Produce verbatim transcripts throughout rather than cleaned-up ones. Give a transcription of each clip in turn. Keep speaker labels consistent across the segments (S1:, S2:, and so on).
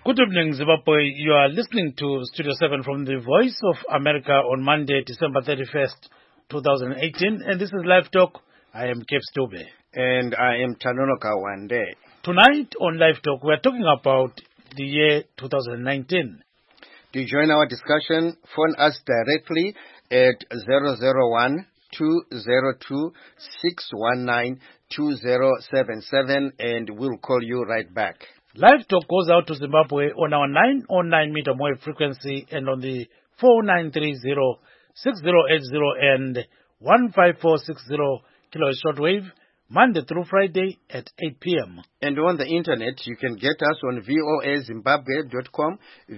S1: Good evening, Zimbabwe. You are listening to Studio seven from the Voice of America on Monday, December thirty-first, twenty eighteen. And this is Live Talk. I am Cape Stube.
S2: And I am Tanonoka Wande.
S1: Tonight on Live Talk, we are talking about the year two thousand nineteen.
S2: To join our discussion, phone us directly at zero zero one, two zero two, six one nine, two zero seven seven and we'll call you right back.
S1: Live Talk goes out to Zimbabwe on our nine oh nine meter wave frequency and on the four nine three zero, six zero eight zero and one five four six zero kilohertz shortwave, Monday through Friday at eight p.m.
S2: And on the internet, you can get us on voa zimbabwe dot com,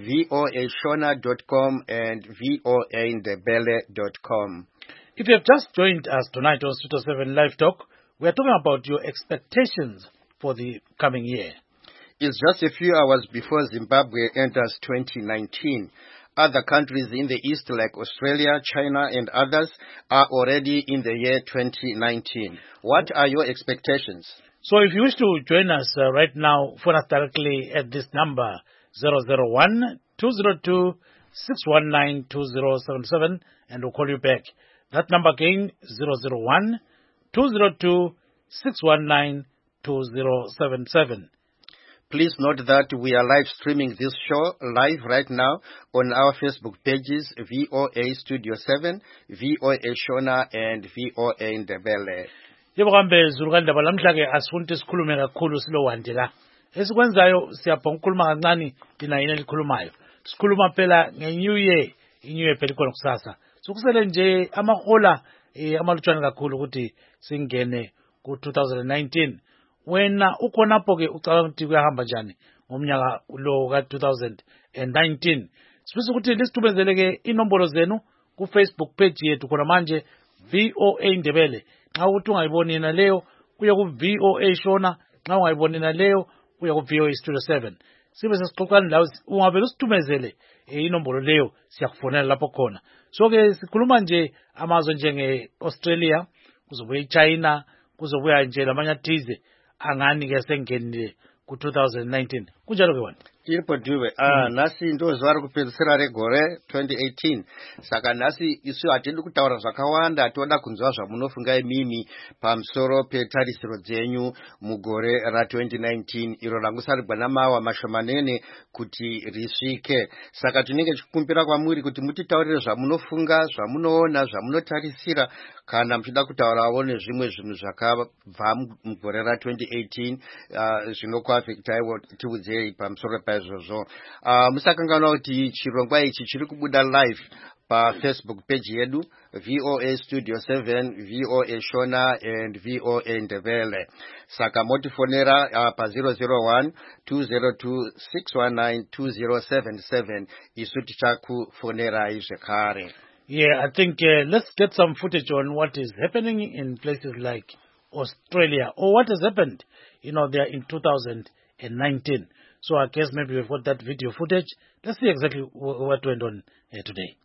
S2: voa shona dot com, and voa ndebele dot com.
S1: If you have just joined us tonight on Studio seven Live Talk, we are talking about your expectations for the coming year.
S2: It's just a few hours before Zimbabwe enters twenty nineteen. Other countries in the East like Australia, China, and others are already in the year twenty nineteen. What are your expectations?
S1: So if you wish to join us uh, right now, phone us directly at this number, zero zero one, two zero two, six one nine, two zero seven seven, and we'll call you back. That number again, zero zero one, two zero two, six one nine, two zero seven seven.
S2: Please note that we are live streaming this show live right now on our Facebook pages, V O A Studio seven, V O A Shona, and V O A Ndebele.
S1: Yebo kambe zulukandaba lamhlanje asifuna isikhulume kakhulu silowande la. Esikwenzayo siyabhonga ukukhuluma kancane thina yini elikhulumayo. Sikhuluma phela nge-New Year, i-New Year phela ikhona kusasa. Sokusele nje amahola eh, amalutshwane kakhulu ukuthi singene ku two thousand nineteen. Wena ukhonapho ke ucabanga ukuthi kuyahamba njani ngomnyaka lo ka two thousand nineteen. Sifisa ukuthi lisithumezele ke inombolo zenu ku Facebook page yethu khona manje V O A Ndebele. Nxa uthi ungayiboni na leyo kuya ku V O A Shona, nxa ungayiboni na leyo kuya ku V O A Studio seven. Sibe sesixoxana lawo ungavele usithumezele inombolo leyo siyakufonela lapho khona. So ke sikhuluma nje amazwe njenge Australia, kuzobuya iChina, kuzobuya nje lamanye athize angani ke sengenile ku two thousand nineteen. Kunjalo ke wena?
S2: Tiripo Dube, ah, nasi ndo zwari kupedzisira regore twenty eighteen. Saka nasi isu atidi kutaura zvakawanda, atoda kunzwa zvamunofunga imimi pamusoro petarisiro dzenyu mugore ra twenty nineteen. Iro rangusarigwa namawa mashomanene kuti risvike. Saka tinenge tichikumbira kwamuri kuti mutitaurire zvamunofunga, zvamunoona, zvamunotarisira kana muchida kutaurawo nezvimwe zvinhu zvakabva mugore ra twenty eighteen uh, zvinokuafektai tiudzei pamusoro paizvozvo. Uh, musakanganwa kuti chirongwa ichi chiri kubuda live paFacebook page yedu V O A Studio seven, V O A Shona and V O A Ndebele. Saka motifonera uh, pa zero zero one, two zero two, six one nine, two zero seven seven isu tichakufonera zvekare.
S1: Yeah, I think uh, let's get some footage on what is happening in places like Australia, or what has happened, you know, there in two thousand nineteen. So I guess maybe we've got that video footage. Let's see exactly w- what went on uh, today.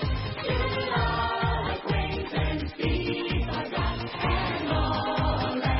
S3: All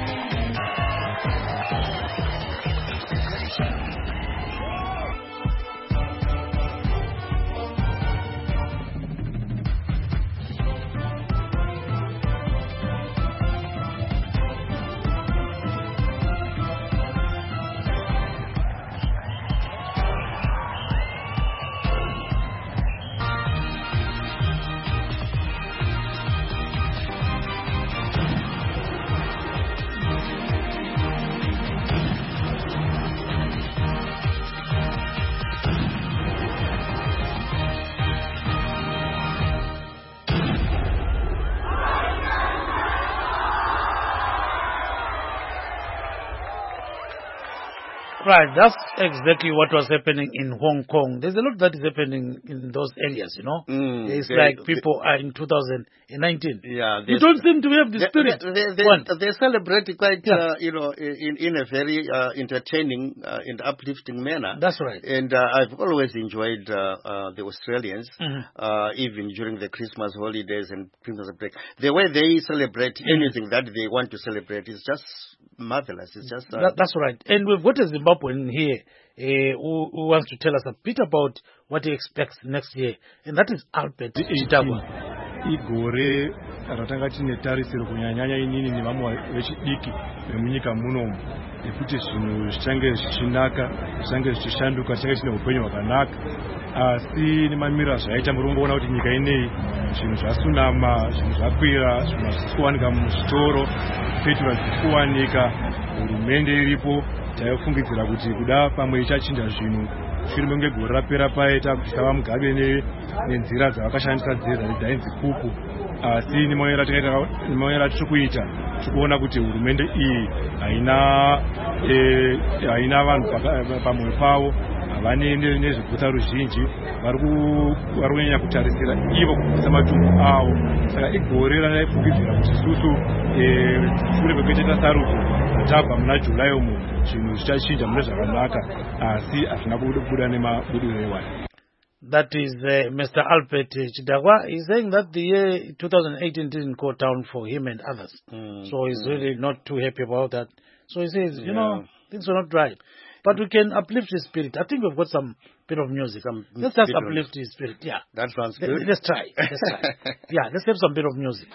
S1: Right, that's exactly what was happening in Hong Kong. There's a lot that is happening in those areas, you know.
S2: Mm,
S1: it's
S2: they,
S1: like people they, are in two thousand nineteen.
S2: Yeah,
S1: you don't seem to have the
S2: they,
S1: spirit.
S2: They, they, they, they celebrate quite, yeah. uh, you know, in, in a very uh, entertaining uh, and uplifting manner.
S1: That's right.
S2: And uh, I've always enjoyed uh, uh, the Australians,
S1: mm-hmm.
S2: uh, even during the Christmas holidays and Christmas break. The way they celebrate mm-hmm. anything that they want to celebrate is just marvelous. It's just uh,
S1: that, that's right. And we've got a Zimbabwean here uh, who, who wants to tell us a bit about what he expects next year, and that is Albert Chidagwa.
S3: Igore ratanga tine tarisiro kunyanya inini nevamwe vechidiki vemunyika munomu ekuti zvinhu zvichange zvichinaka zvichange zvichishanduka zvichange zvine upenyu hwakanaka asi nemamiriro azvaita muri kungoona kuti nyika ineyi zvinhu zvasunama zvinhu zvakwira zvinhu hazvisi kuwanika muzvitoro petrol hazvisi kuwanika hurumende iripo taifungidzira kuti kuda pamwe ichachinja zvinhu shure menge gore rapera paita kuti sava mugabe nenzira dzavakashandisa dzainzi pupu asi nemaonero atiri kuita tiri kuona kuti hurumende iyi haina haina vanhu pamwe pavo havane nezvekuta ruzhinji vari kunyanya kutarisira ivo kubvisa matumbu avo saka igore ranaifungidzira kuti isusu shure kwekuita sarudzo tabva muna July umu zvinhu zvichachinja mune zvakanaka asi hazvina kubuda nemabudiro ewani.
S1: That is uh, Mister Albert Chidagwa. He's saying that the year twenty eighteen didn't go down for him and others. Mm, so he's mm. really not too happy about that. So he says, you yeah. know, things are not right. But we can uplift his spirit. I think we've got some bit of music. Some let's just uplift his spirit. Yeah.
S2: That sounds good.
S1: Let, let's try. Let's try. Yeah, let's have some bit of music.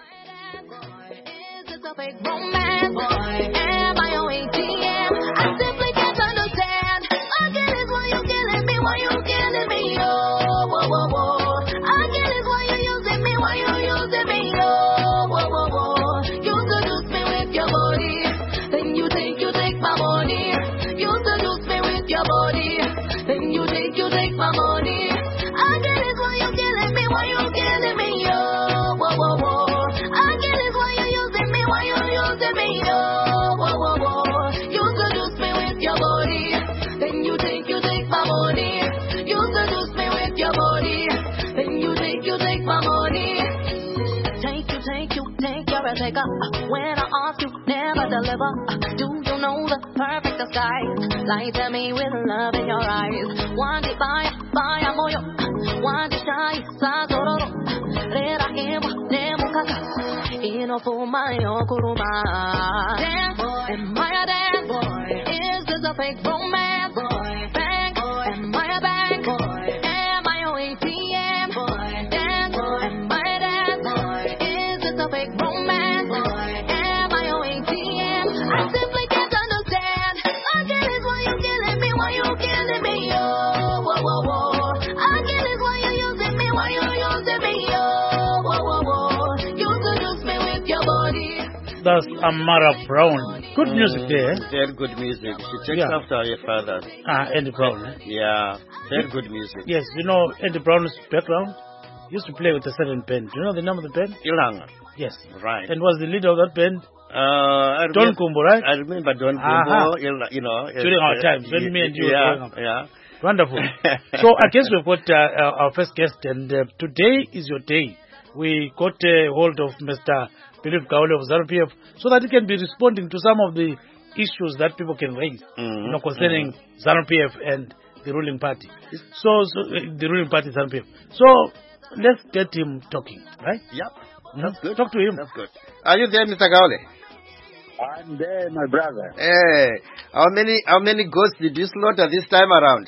S4: Take up when I ask you, never deliver. Do you know the perfect disguise? Lie to me with love in your eyes. One day by by moyo, one day shy sazoro. Rera emo nemo kaka. Ino for my okuruma. Dance, am I a dance boy? Is this a fake romance? Boy, bang, am I a bang? Boy, am I your A T M? Boy, dance, am I a dance? Boy, is this a fake romance?
S1: That's Amara Brown. Good mm, music there.
S2: Very good music. She takes yeah. after her father.
S1: Ah, Andy Brown. Eh?
S2: Yeah, very good music.
S1: Yes, you know Andy Brown's background? He used to play with a certain band. Do you know the name of the band?
S2: Ilanga.
S1: Yes.
S2: Right.
S1: And was the leader of that band?
S2: Uh, I
S1: Don Kumbo, right?
S2: I remember Don Kumbo, you know.
S1: During our times, when me and you
S2: yeah,
S1: were growing up.
S2: Yeah.
S1: Wonderful. So I guess we've got uh, our first guest, and uh, today is your day. We got a uh, hold of Mister Philip Gaule of ZANU P F so that he can be responding to some of the issues that people can raise, mm-hmm. you know, concerning mm-hmm. ZANU P F and the ruling party. So, so uh, the ruling party ZANU P F. So let's get him talking, right?
S2: Yep.
S1: Mm-hmm.
S2: That's good.
S1: Talk to him.
S2: That's good. Are you there, Mister Gaule?
S5: I'm there, my brother.
S2: Hey, how many how many goats did you slaughter this time around?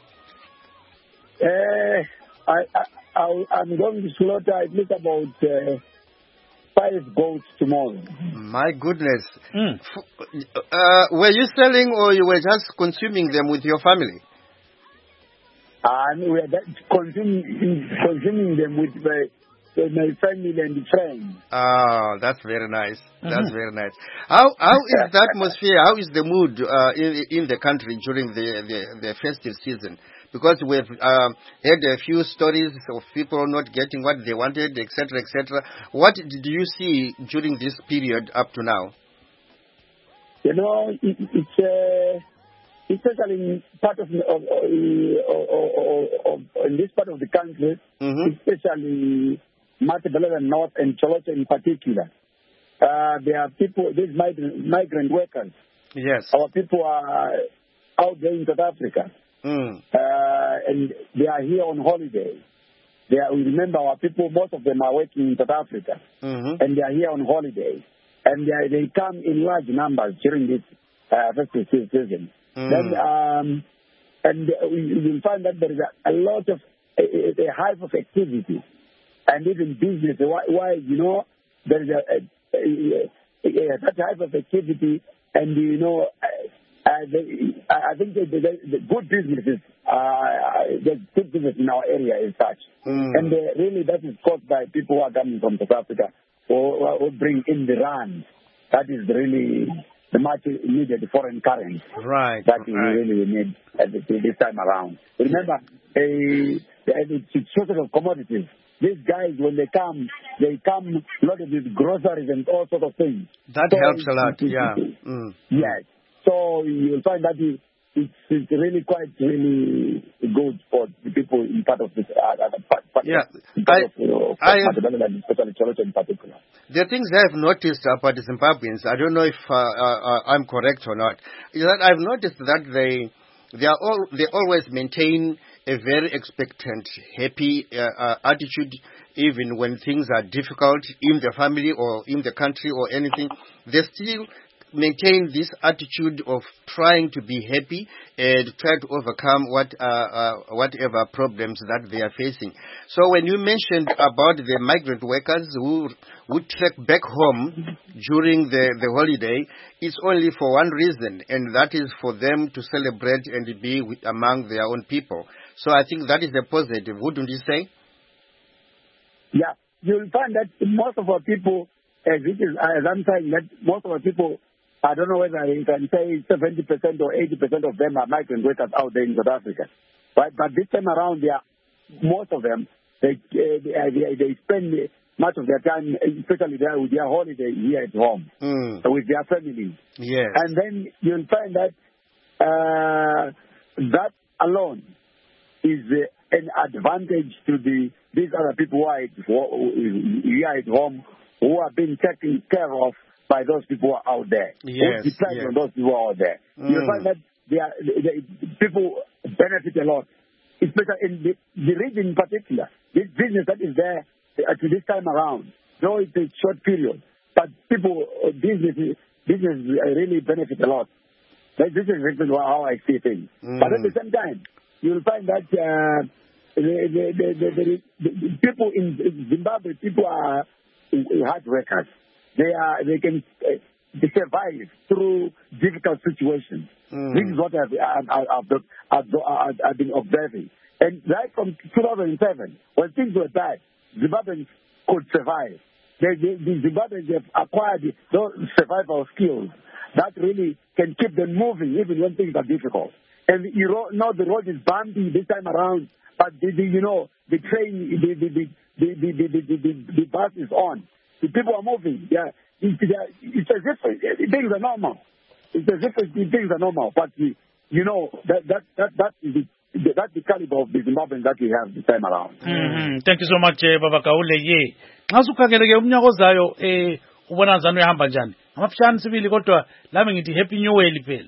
S5: Uh, I, I, I, I'm going to slaughter at least about uh, five goats tomorrow.
S2: My goodness.
S1: Mm.
S2: Uh, were you selling or you were just consuming them with your family?
S5: And we are consuming, consuming them with my, with my family and friends.
S2: Ah, that's very nice. That's mm-hmm. very nice. How how is the atmosphere? How is the mood uh, in in the country during the the, the festive season? Because we've uh, heard a few stories of people not getting what they wanted, et cetera, et cetera. What did you see during this period up to now?
S5: You know, it, it's uh, especially in part of, of, of, of, of in this part of the country,
S2: Mm-hmm.
S5: especially Matabele North and Cholocho in particular. Uh, there are people, these migrant, migrant workers.
S2: Yes.
S5: Our people are out there in South Africa,
S2: Mm.
S5: uh, and they are here on holiday. They are, we remember our people, most of them are working in South Africa,
S2: Mm-hmm.
S5: and they are here on holiday. And they, they come in large numbers during this uh, festive season.
S2: Mm.
S5: Then, um, and we will find that there is a, a lot of, a, a hive of activity, and even business. Why, why you know, there is a, a, a, a, a such hive of activity, and you know, uh, uh, the, I think the, the, the good businesses, uh, the good business in our area is such,
S2: Mm.
S5: and uh, really that is caused by people who are coming from South Africa or, or bring in the rand. That is really the much needed foreign currency
S2: Right.
S5: that we
S2: Right.
S5: really need at this this time around. Remember, a, the sources of commodities. These guys, when they come, they come loaded with groceries and all sorts of things.
S2: That
S5: So
S2: helps a lot.
S5: it's-
S2: Yeah.
S5: it's-
S2: Mm.
S5: Yes. So you'll find that it, it's, it's really quite really good for the people in part of this. Uh, uh, part, part
S2: Yeah.
S5: in part
S2: I-
S5: of, you know,
S2: I-
S5: Matabele and especially Cholocho in particular.
S2: The things I've noticed about the Zimbabweans, I don't know if uh, uh, I'm correct or not, is that I've noticed that they they are all they always maintain a very expectant, happy uh, uh, attitude, even when things are difficult in the family or in the country or anything. They still maintain this attitude of trying to be happy and try to overcome what uh, uh, whatever problems that they are facing. So when you mentioned about the migrant workers who who trek back home during the, the holiday, it's only for one reason, and that is for them to celebrate and be with, among their own people. So I think that is a positive, wouldn't you say?
S5: Yeah, you'll find that most of our people, as it is, as I'm saying, that most of our people, I don't know whether you can say seventy percent or eighty percent of them are migrant workers out there in South Africa. But, but this time around, they are, most of them, they, uh, they, they, they spend much of their time, especially there with their holiday here at home,
S2: Mm.
S5: with their families.
S2: Yes.
S5: And then you'll find that uh, that alone is uh, an advantage to the these other people who are at, who, here at home, who are being taken care of by those people who are out there.
S2: Yes,
S5: Who depend
S2: yes.
S5: on those people who are out there.
S2: Mm.
S5: You'll find that they are, they, they, people benefit a lot, especially in the, the region in particular. This business that is there uh, to this time around, though it's a short period, but people, uh, business, business uh, really benefit a lot. That- This is really how I see things.
S2: Mm.
S5: But at the same time, you'll find that uh, the, the, the, the, the, the people in Zimbabwe, people are hard workers. They are they can uh, they survive through difficult situations.
S2: Mm.
S5: This is what I've, I've, I've, I've, I've, I've been observing. And right from two thousand seven, when things were bad, Zimbabweans could survive. They, they, the Zimbabweans have acquired those survival skills that really can keep them moving even when things are difficult. And you know the road is bumpy this time around, but the, the, you know the train, the the the the the, the, the, the, the bus is on. The people are moving. Yeah, it's, it's as if things are normal. It's as if things are normal. But you know that that that that is the, that's the caliber of the Zimbabweans that we have this time around.
S1: Mm-hmm. Thank you so much eh, Baba Kaule. Ye nxa sukhangeleke umnyaka ozayo eh ubona ngani uhamba njani amafishane sibili kodwa lami ngithi happy new year phela.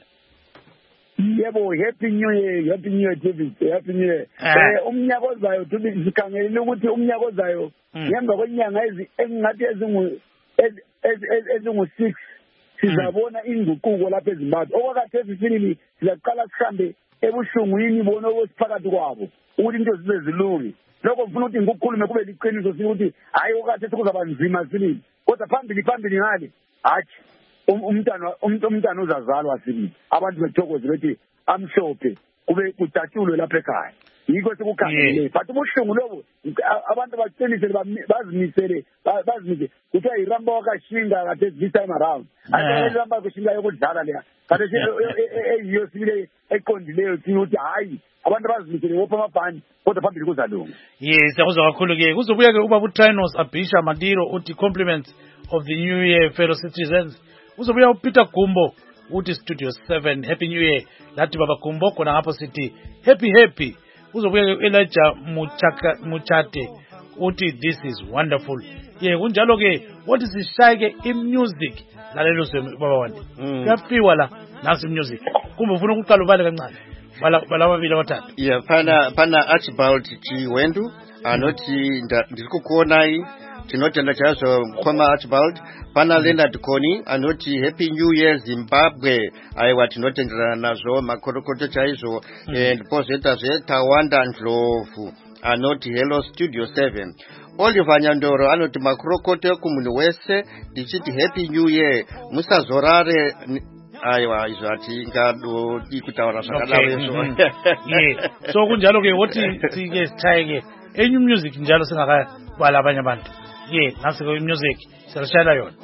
S5: Yebo, happy new year, happy new year, David, happy new year.
S1: Ah.
S5: Eh, umnyaka ozayo tubi sikhangelele ukuthi umnyaka ozayo
S1: Mm.
S5: ngemva kwenyanga ezi engathi ezingu ezi- ezi- ezi- ezingu six sizabona inguquko lapha eZimbabwe. Okwakade sifilili sizaqala sihambe ebuhlungwini bona okwesiphakathi kwabo ukuthi into zibe zilungi. Lokho kufuna ukuthi ngikukhulume kube liqiniso ukuthi hayi okade sekuzaba nzima sibili. Kodwa phambili phambili ngale hathi um- umntana umuntu umntana uzazalwa sibili. Abantu bethokoze bethi amhlophe kube kudatshulwe lapha ekhaya. Yiko sekukhangelele. But ubuhlungu lobo a- abantu baqinisele bami- bazimisele ba- bazimisele kuthiwa iramba wakashinga kade this time around. Ake iramba kushinga yokudlala leya. Kade eyiyo sibile eqondileyo ukuthi hayi abantu bazimisele wopha amabhani kodwa phambili kuzalunga.
S1: Yes, akuzwa kakhulu ke kuzobuya ke ubaba uTrinos Abisha Mandiro uthi compliments of the new year fellow citizens. Uzobuya uPeter Gumbo uthi Studio seven Happy New Year lathi baba Gumbo khona ngapho sithi happy happy uzobuya Elijah Muchaka Muchate uthi this is wonderful ye kunjalo ke wathi sishayeke imusic lalelo zwe baba wandi kuyafiwa la nasi music kumbe ufuna ukuqala ubale kancane bala bala babili bathathu
S2: yeah pana pana Archibald Chiwendu anoti ndikukuona hii tinotenda chazo Mkhoma Archibald pana Leonard Koni anoti Happy New Year Zimbabwe aiwa tinotendera nazo makorokoto chaizo and poseta zeta Wanda Ndlovu anoti Hello Studio seven Oliver Nyandoro anoti makorokoto kumunhu wese ndichiti Happy New Year musazorare aiwa izvati ngado ikutaura zvakadaro izvo
S1: yeah so kunjalo ke woti sike sithayeke enyu music njalo singakabala abanye abantu yeah nasi ke music sirashayela yona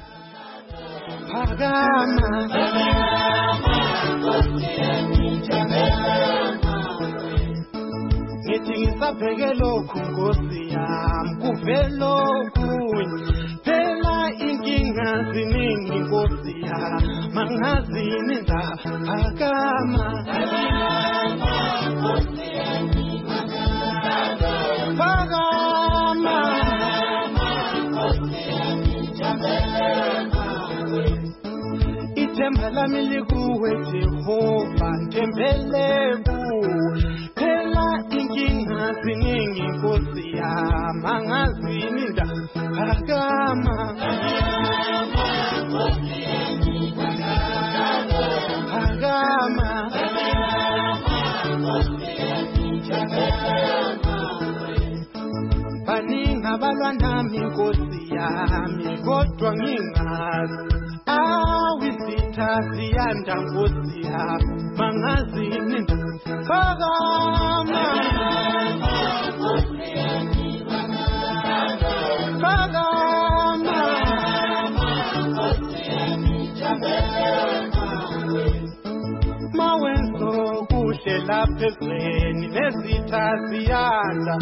S6: ngithi ngisabheke lokhu Nkosi yami kuvelo kunye phela inkinga ziningi Nkosi yami mangazini ndaphakama ithemba lami likuwe Jehova ngithembele kuwe phela inkinga ziningi Nkosi yami angazini ndaphakama phakama baningi abalwa nami Nkosi yami kodwa ngingazi awisitha siyanda Nkosi yami mangazini ndaphakama phakama mawenzo kuhle lapha ezweni nezitha siyanda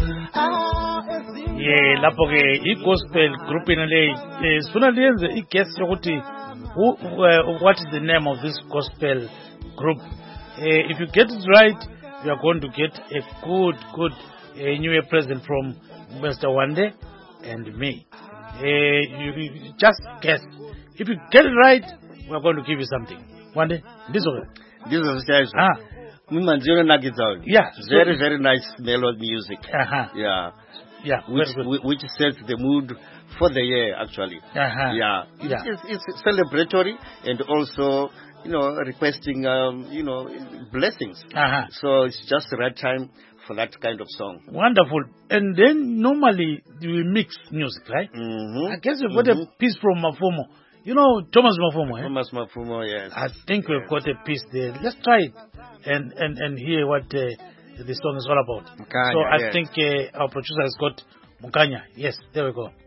S1: yeah lapho ke i-gospel group ina le sifuna liyenze i-guess yokuthi what is the name of this gospel group uh, if you get it right you are going to get a good good uh, New Year present from Mister Wande and me uh, you, you just guess if you get it right we are going to give you something Wande ndizo
S2: ndizo zithazo
S1: ah
S2: mimanziro nakidzawo
S1: yeah
S2: very very nice melody music
S1: uh-huh.
S2: yeah
S1: yeah
S2: which which sets the mood for the year actually
S1: uh-huh.
S2: yeah,
S1: yeah.
S2: It's, it's celebratory and also you know requesting um, you know blessings
S1: uh-huh.
S2: so it's just the right time for that kind of song.
S1: Wonderful. And then normally we mix music, right?
S2: Mm-hmm.
S1: I guess we've got
S2: mm-hmm.
S1: a piece from Mafumo. You know Thomas Mafumo, eh?
S2: Thomas Mafumo, yes.
S1: I think we've yes. got a piece there. Let's try it and and, and hear what uh, the song is all about.
S2: Mukanya,
S1: so I
S2: yes.
S1: think uh, our producer has got Mukanya. Yes, there we go.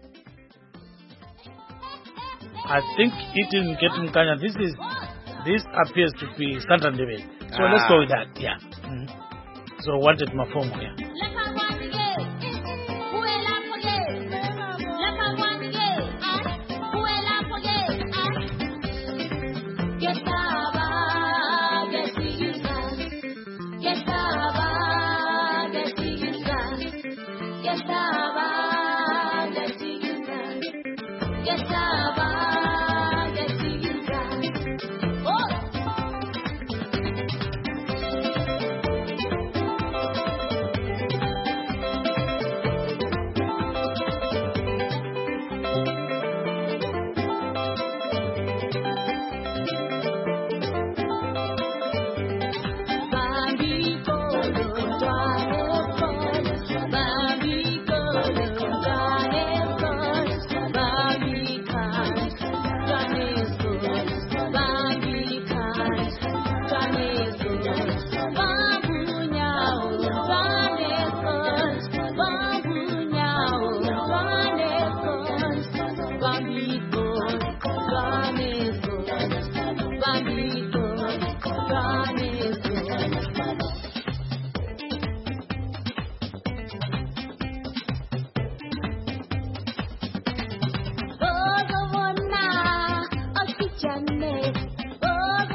S1: I think it didn't get Mukanya. This is this appears to be Santandebe. So ah. let's go with that. Yeah. Mm-hmm. So wanted Mafumo, yeah.
S4: Oh,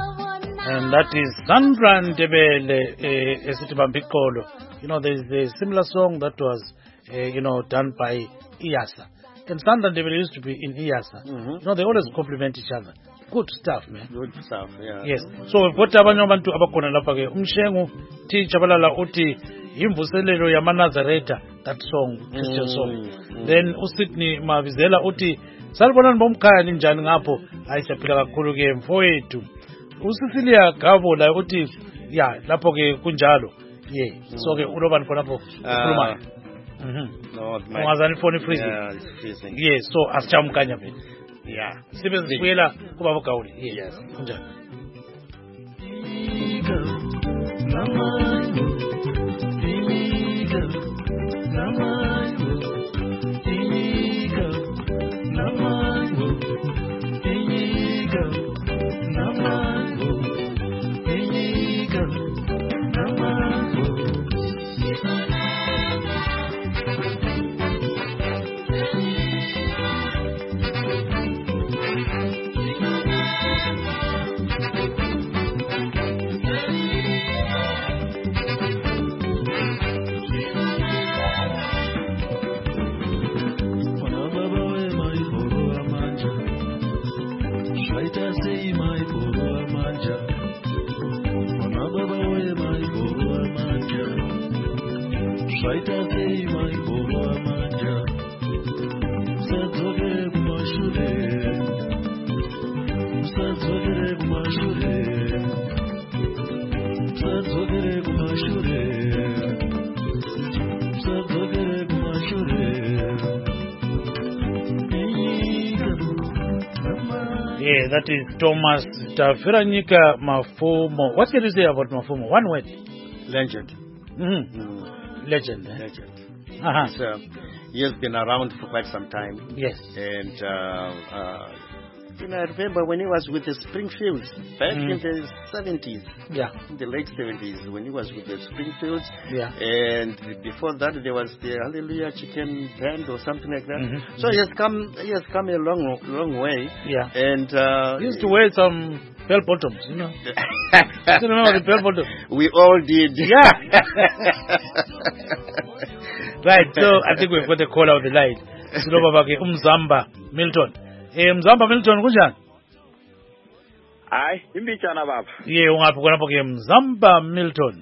S1: and that is Sandra Ndebele uh, esithi bamba iqolo. You know, there's a similar song that was uh, you know, done by Iyasa. And Sandra Ndebele used to be in Iyasa.
S2: Mm-hmm.
S1: You know, they always compliment each other. Good stuff, man.
S2: Good stuff, yeah.
S1: Yes. So we've got abanye abantu abakhona lapha ke. Umshengu T Chabalala uthi imvuselelo yamanazareta, that song, Christian mm, song. Mm. Then uSydney Mavizela uthi salibonani bomkhaya ninjani ngapho ayisaphila kakhulu ke mfowethu. uCecilia Gabo la uthi ya lapho ke kunjalo. Yeah. Mm. So ke ulobani khona lapho ukhuluma. Mhm. No, my. Ungazani phone freezing. Yeah, it's freezing. Yeah, so asichamkanya phela. Yeah. Sibe sibuyela kuba boGawuli. Yes. Kunjani? Yeah, that is Thomas Tafiranyika Mafumo. What can you say about Mafumo? One word.
S2: Legend.
S1: Mm-hmm. Mm. Legend. Eh?
S2: Legend.
S1: Uh-huh.
S2: So, he has been around for quite some time.
S1: Yes.
S2: And uh, uh, you know, I remember when he was with the Springfields back mm. in the seventies.
S1: Yeah.
S2: In the late seventies, when he was with the Springfields.
S1: Yeah.
S2: And before that, there was the Hallelujah Chicken Band or something like that.
S1: Mm-hmm.
S2: So he has come, he has come a long, long way.
S1: Yeah.
S2: And uh,
S1: he used to wear some bell bottoms, you know. You remember the bell bottoms?
S2: We all did.
S1: Yeah. Right. So I think we've got a call out the line. Silobabake Umzamba Milton. Eh, Mzamba Milton kunjani?
S7: Hayi, imbichana baba.
S1: Ye ungaphi khona ke Mzamba Milton?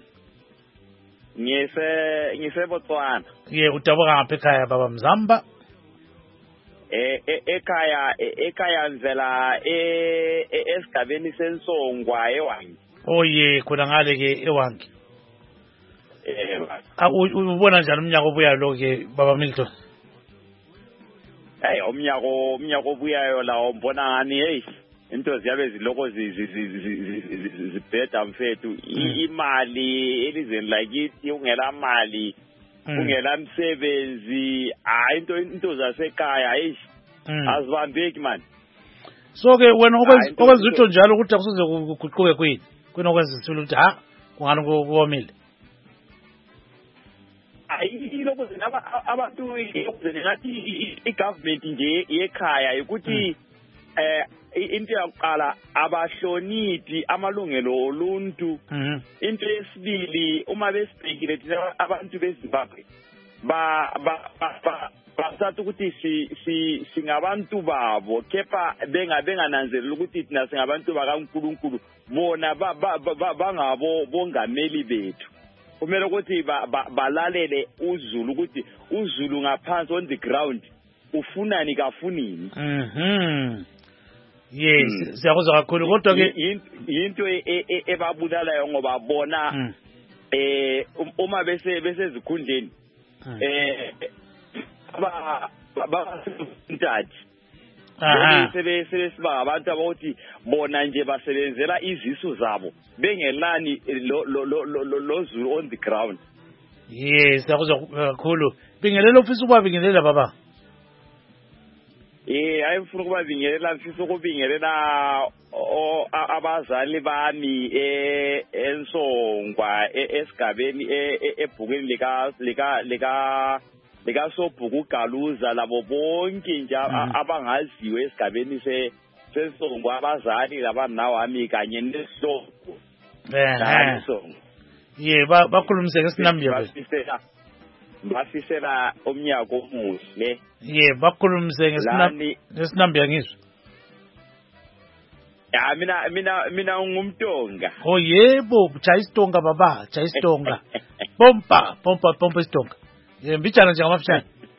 S7: Ngise ngise Botswana.
S1: Ye utabuka ngaphi ekhaya baba Mzamba?
S7: Eh ekhaya ekhaya nzela e esigabeni sensongwa ewangi.
S1: Oh ye khona ngale ke ewangi.
S7: Eh
S1: ubona njani umnyaka obuyayo lo ke baba Milton?
S7: Hey, umnyako umnyako obuyayo la umbona ngani hey into ziyabe ziloko zibheda mfethu imali elizweni lakithi ungela mali ungela msebenzi hayi into into zasekhaya hey azibambeki man.
S1: So ke wena okwenza utho njalo ukuthi akusoze kuguquke kwini kwena okwenza isilo ukuthi ha kungani kuwomile.
S7: Ayiloko zinaba abantu ngathi igovernment nje yekhaya ukuthi eh into yokuqala abahloniphi amalungelo oluntu. Into yesibili uma besibhekile thina abantu beZimbabwe ba ba basathi ukuthi si singabantu babo kepha bengabengananzelela ukuthi thina singabantu bakaNkulunkulu bona bangabo bongameli bethu. Kumele ukuthi balalele uZulu ukuthi uZulu ngaphansi on the ground ufunani kafunini.
S1: Mhm. Yes, siyakuzwa kakhulu kodwa ke
S7: into ebabulalayo ngoba bona eh uma bese besezikhundleni eh aba babasintathi aha sebe sebe siba abantu abathi bona nje basebenzela izisu zabo bengelani lo lo Zulu on the ground.
S1: Yes, siyakuzwa kakhulu. Bingelela ofisa ukubabingelela baba.
S7: Eh ayifuna ukubabingelela mfisa ukubingelela abazali bami eh ensongwa esigabeni ebhukweni lika lika lika lika sobhuku Galuza labo bonke nje abangaziwe esigabeni se sensongwa abazali labanawo ami kanye nesihlobo
S1: eh
S7: Songo
S1: ye ba bakhulumise ngesinambia
S7: basisela basisela omnyaka omuhle
S1: ye bakhulumise ngesinambia ngizwe
S7: ya mina mina mina ngumtonga
S1: oh yebo chayistonga baba chayistonga pompa pompa pompa istonga ye mbijana nje ngamafishane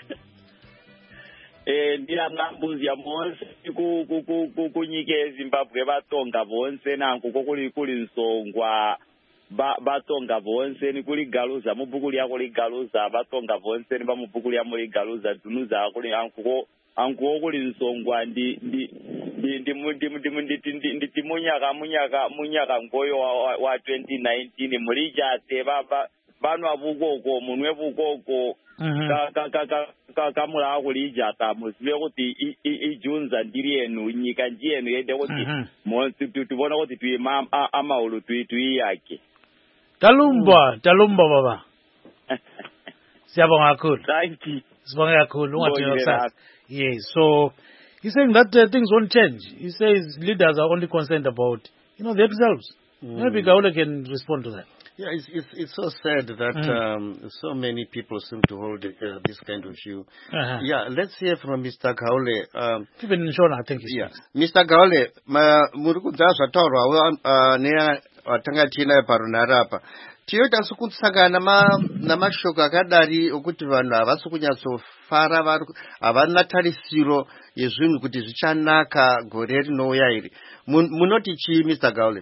S7: eh ndiyangambuzi yamonse ku ku kunyike Zimbabwe batonga bonse nanku kokuli kuli nsongwa ba batonga bonse ni kuli galuza mubukuli yako ligaluza batonga bonse ni bamubukuli yamuli galuza dunuza kuli ankuko ankuko kuli nsongwa ndi ndi ndi ndi ndi ndi ndi ndi timunyaka munyaka munyaka ngoyo wa twenty nineteen mulija te baba bano abukoko munwe bukoko ka ka ka ka kamula akulija ta musibe kuti ijunza ndirienu nyika njenu yede kuti monsi tubona kuti tuima amaulu tuitu yake
S1: talumba talumba baba siyabonga kakhulu
S7: thank you
S1: sibonga kakhulu ungathina sasa yes so he's saying that uh, things won't change. He says leaders are only concerned about you know themselves. Mm. Maybe Gaule can respond to that.
S2: Yeah, it's it's, it's so sad that mm. um, so many people seem to hold uh, this kind of view. Uh-huh. Yeah, let's hear from Mister Gaule. Um,
S1: Even in Shona, I think he
S2: yeah, Mister Gaule, ma murukudza toro uh, ne watangatina parunarapa. Tiyoita sukutsangana nama namashoko akadari okuti vanhu havasukunyatsofara havana tarisiro yezvinhu kuti zvichanaka gore rinouya iri. Munoti chii Mister Gaule?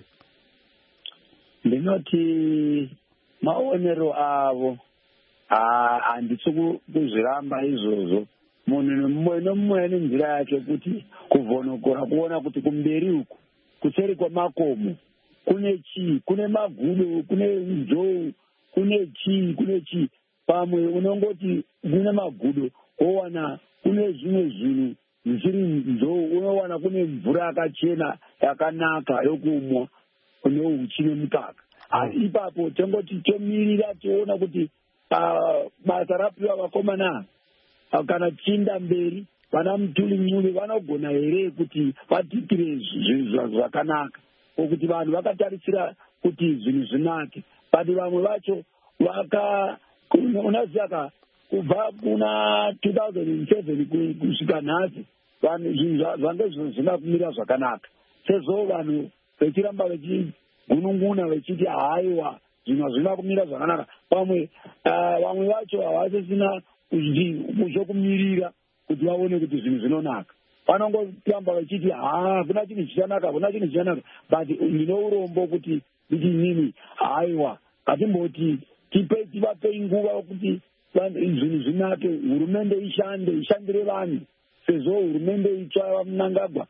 S5: Ndinoti maonero avo handisi kuzviramba izvozvo. Munhu mumwe nomumwe nenzira yake kuti kuvhonokora kuona kuti kumberi uku kuseri kwamakomo kune chii, kune magudo, kune nzou, kune chii, kune chii. Pamwe unongoti kune magudo owana kune zvimwe zvinhu zvisiri nzou, unowana kune mvura yakachena yakanaka yokumwa neuchi nemukaka. Asi ipapo tongoti tomirira toona kuti basa rapiwa vakomana kana tichienda mberi vana Mutuli Ncube vanogona here kuti vatitire zvinhu zvakanaka kuti vanhu vakatarisira kuti zvinhu zvinake. But vamwe vacho vaka unaziva kubva kuna two thousand seven kusvika nhasi vanhu zvinhu zvange zvisina kumira zvakanaka sezvo vanhu vechiramba vechigunun'una vechiti haiwa zvinhu hazvina kumira zvakanaka. Pamwe vamwe vacho havasisina kuzokumirira kuti vaone kuti zvinhu zvinonaka. Vanongotamba vechiti haa hakuna chinhu chichanaka hakuna chinhu chichanaka. But ndine urombo kuti kuti inini haiwa hatimboti tipe tivapei nguva kuti zvinhu zvinake. Hurumende ishande ishandire vanhu sezvo hurumende itsva Mnangagwa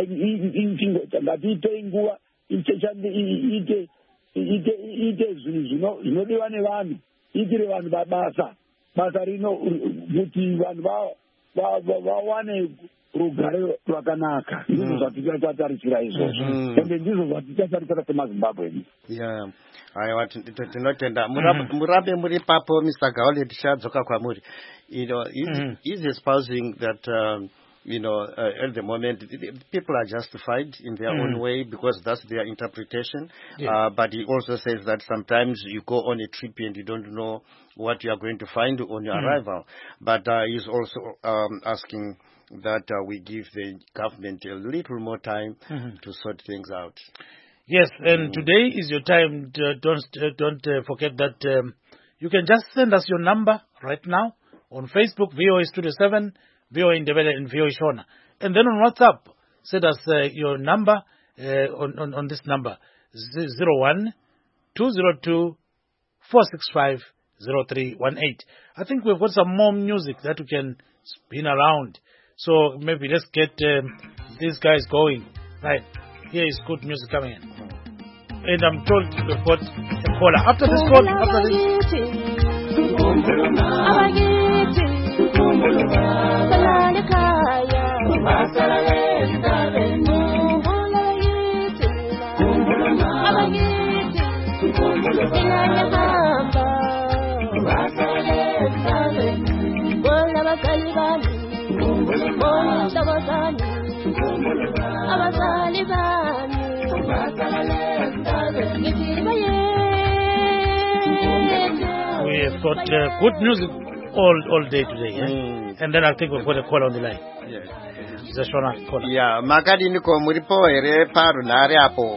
S5: ngatiipei nguva iite iite zvinhu zvinodiwa nevanhu iitire vanhu basa basa rino kuti vanhu vawane rugare rwakanaka. Ndizvo zvatichatatarisira izvozvo ende ndizvo zvatichatatarisira semaZimbabwe edu.
S2: Yeah. Aiwa tinotenda murambe muri papo Mister Gaule tichadzoka kwamuri. You know, he's espousing that um, you know, uh, at the moment, people are justified in their mm. own way because that's their interpretation. Yeah. Uh, but he also says that sometimes you go on a trip and you don't know what you are going to find on your mm. arrival. But uh, he's also um, asking that uh, we give the government a little more time mm-hmm. to sort things out.
S1: Yes, and mm. today is your time. To, don't uh, don't uh, forget that um, you can just send us your number right now on Facebook, V O A Studio seven, V O A Indebele and V O A Shona. And then on WhatsApp, send us uh, your number uh, on, on, on this number, zero one two zero two four six five zero three one eight. I think we've got some more music that we can spin around. So maybe let's get um, these guys going. Right, here is good music coming in. And I'm told we've got a caller. After this call, after this...
S4: Abazali bami
S1: got uh, good music all all day today, eh?
S2: Mm.
S1: And then I think we've got a call on the line.
S2: Yes.
S1: Zashona caller.
S2: Yeah, makadini ko muripo here parunare apo.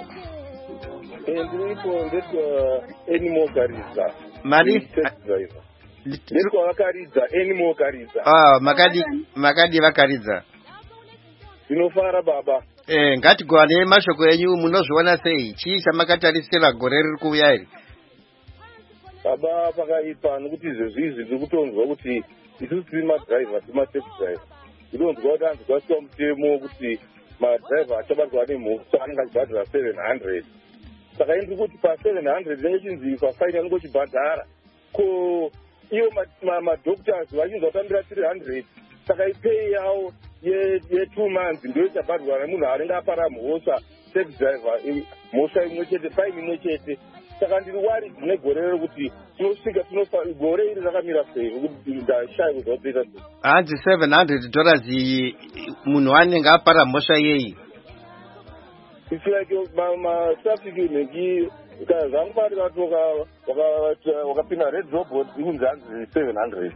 S8: Ndiripo ndetwa Animal Gariza.
S2: Mari?
S8: Ndiripo vakaridza Animal Gariza.
S2: Ah, makadi makadi vakaridza.
S8: Ndinofara baba.
S2: Eh, ngatigwane mashoko enyu munozviona sei? Chii chamakatarisira gore riri kuuya iri?
S8: Baba pakaipa nokuti zvezvizvi ndiri kutonzwa kuti isusu tiri madhiraivha tiri mataxi driver. Ndinonzwa kuti anzwa mutemo kuti madhiraivha achabatwa nemhosva anenge achibhadhara seven hundred. Saka ndiri kuti pa-seven hundred inenge chinzi pafaini anenge achibhadhara. Ko ivo madhoktors vachinzwa kutambira three hundred. Saka ipei yavo ye-two months ndo ichabhadhwa nemunhu anenge apara mhosva taxi driver mhosva imwe chete faini imwe chete. Saka ndiri wari dzine gore rero kuti tinosvika tinofa gore iri rakamira sei nokuti ndashaya kuzoita sei.
S2: Hanzi seven hundred dollars iyi munhu anenge apara mhosva yei?
S8: It's like ma-traffic mengi kazangu pari katoka wakapinda red robot ikunzi hanzi seven hundred.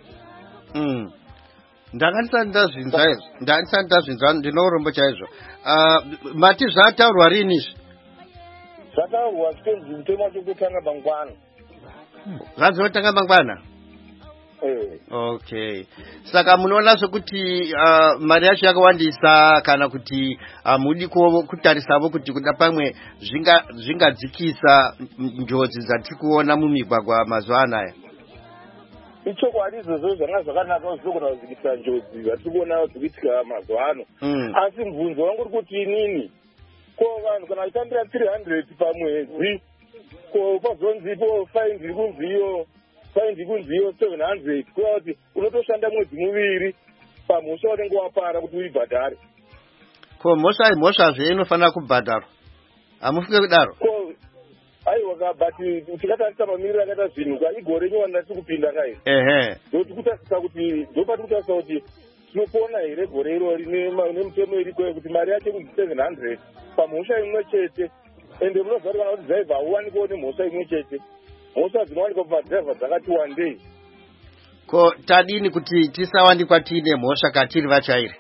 S2: Mm. Ndakandisati ndazvinzwa izvo. Ndakandisati ndazvinzwa ndinorombo chaizvo. Mati zvataurwa rini izvi?
S8: Zvataurwa zvitonzi mutemo wacho kutanga mangwana.
S2: Zvanzi kutanga mangwana?
S8: Eh.
S2: Okay. Saka munoona sokuti uh, mari yacho yakawandisa kana kuti hamudi uh, kutarisavo kuti kuda pamwe zvinga zvingadzikisa njodzi dzatiri kuona mumigwagwa mazuva anaya.
S8: Ichokwadi izvozvo zvanga zvakanaka zvinogona kudzikisa njodzi dzatiri kuona dzikuitika mazuva ano. Asi mubvunzo wangu uri kuti inini ko vanhu kana vachitambira three hundred pamwedzi ko pazonzipo faini dziri kunziyo faini dziri kunziyo seven hundred kuva kuti unotoshanda mwedzi muviri pamhosva unenge wapara kuti uibhadhare.
S2: Ko mhosva mhosvazve inofanira kubhadharwa hamufike kudaro?
S8: Ko aiwa ka but tikatarisa mamiriro akaita zvinhu ka igore nyowanda tiri kupinda kai.
S2: Ehe.
S8: Ndoti kutarisa kuti ndopati kutarisa kuti tinopona here gore irori nemutemo iriko kuti mari yacho kunzi seven hundred pamhosva imwe chete. Ende munozva kuti kana kuti driver hauwanikwa nemhosva imwe chete. Mhosva dzinowanikwa pamadriver dzakati wandei.
S2: Ko tadini kuti tisawanikwa tiine mhosva katiri vachairi?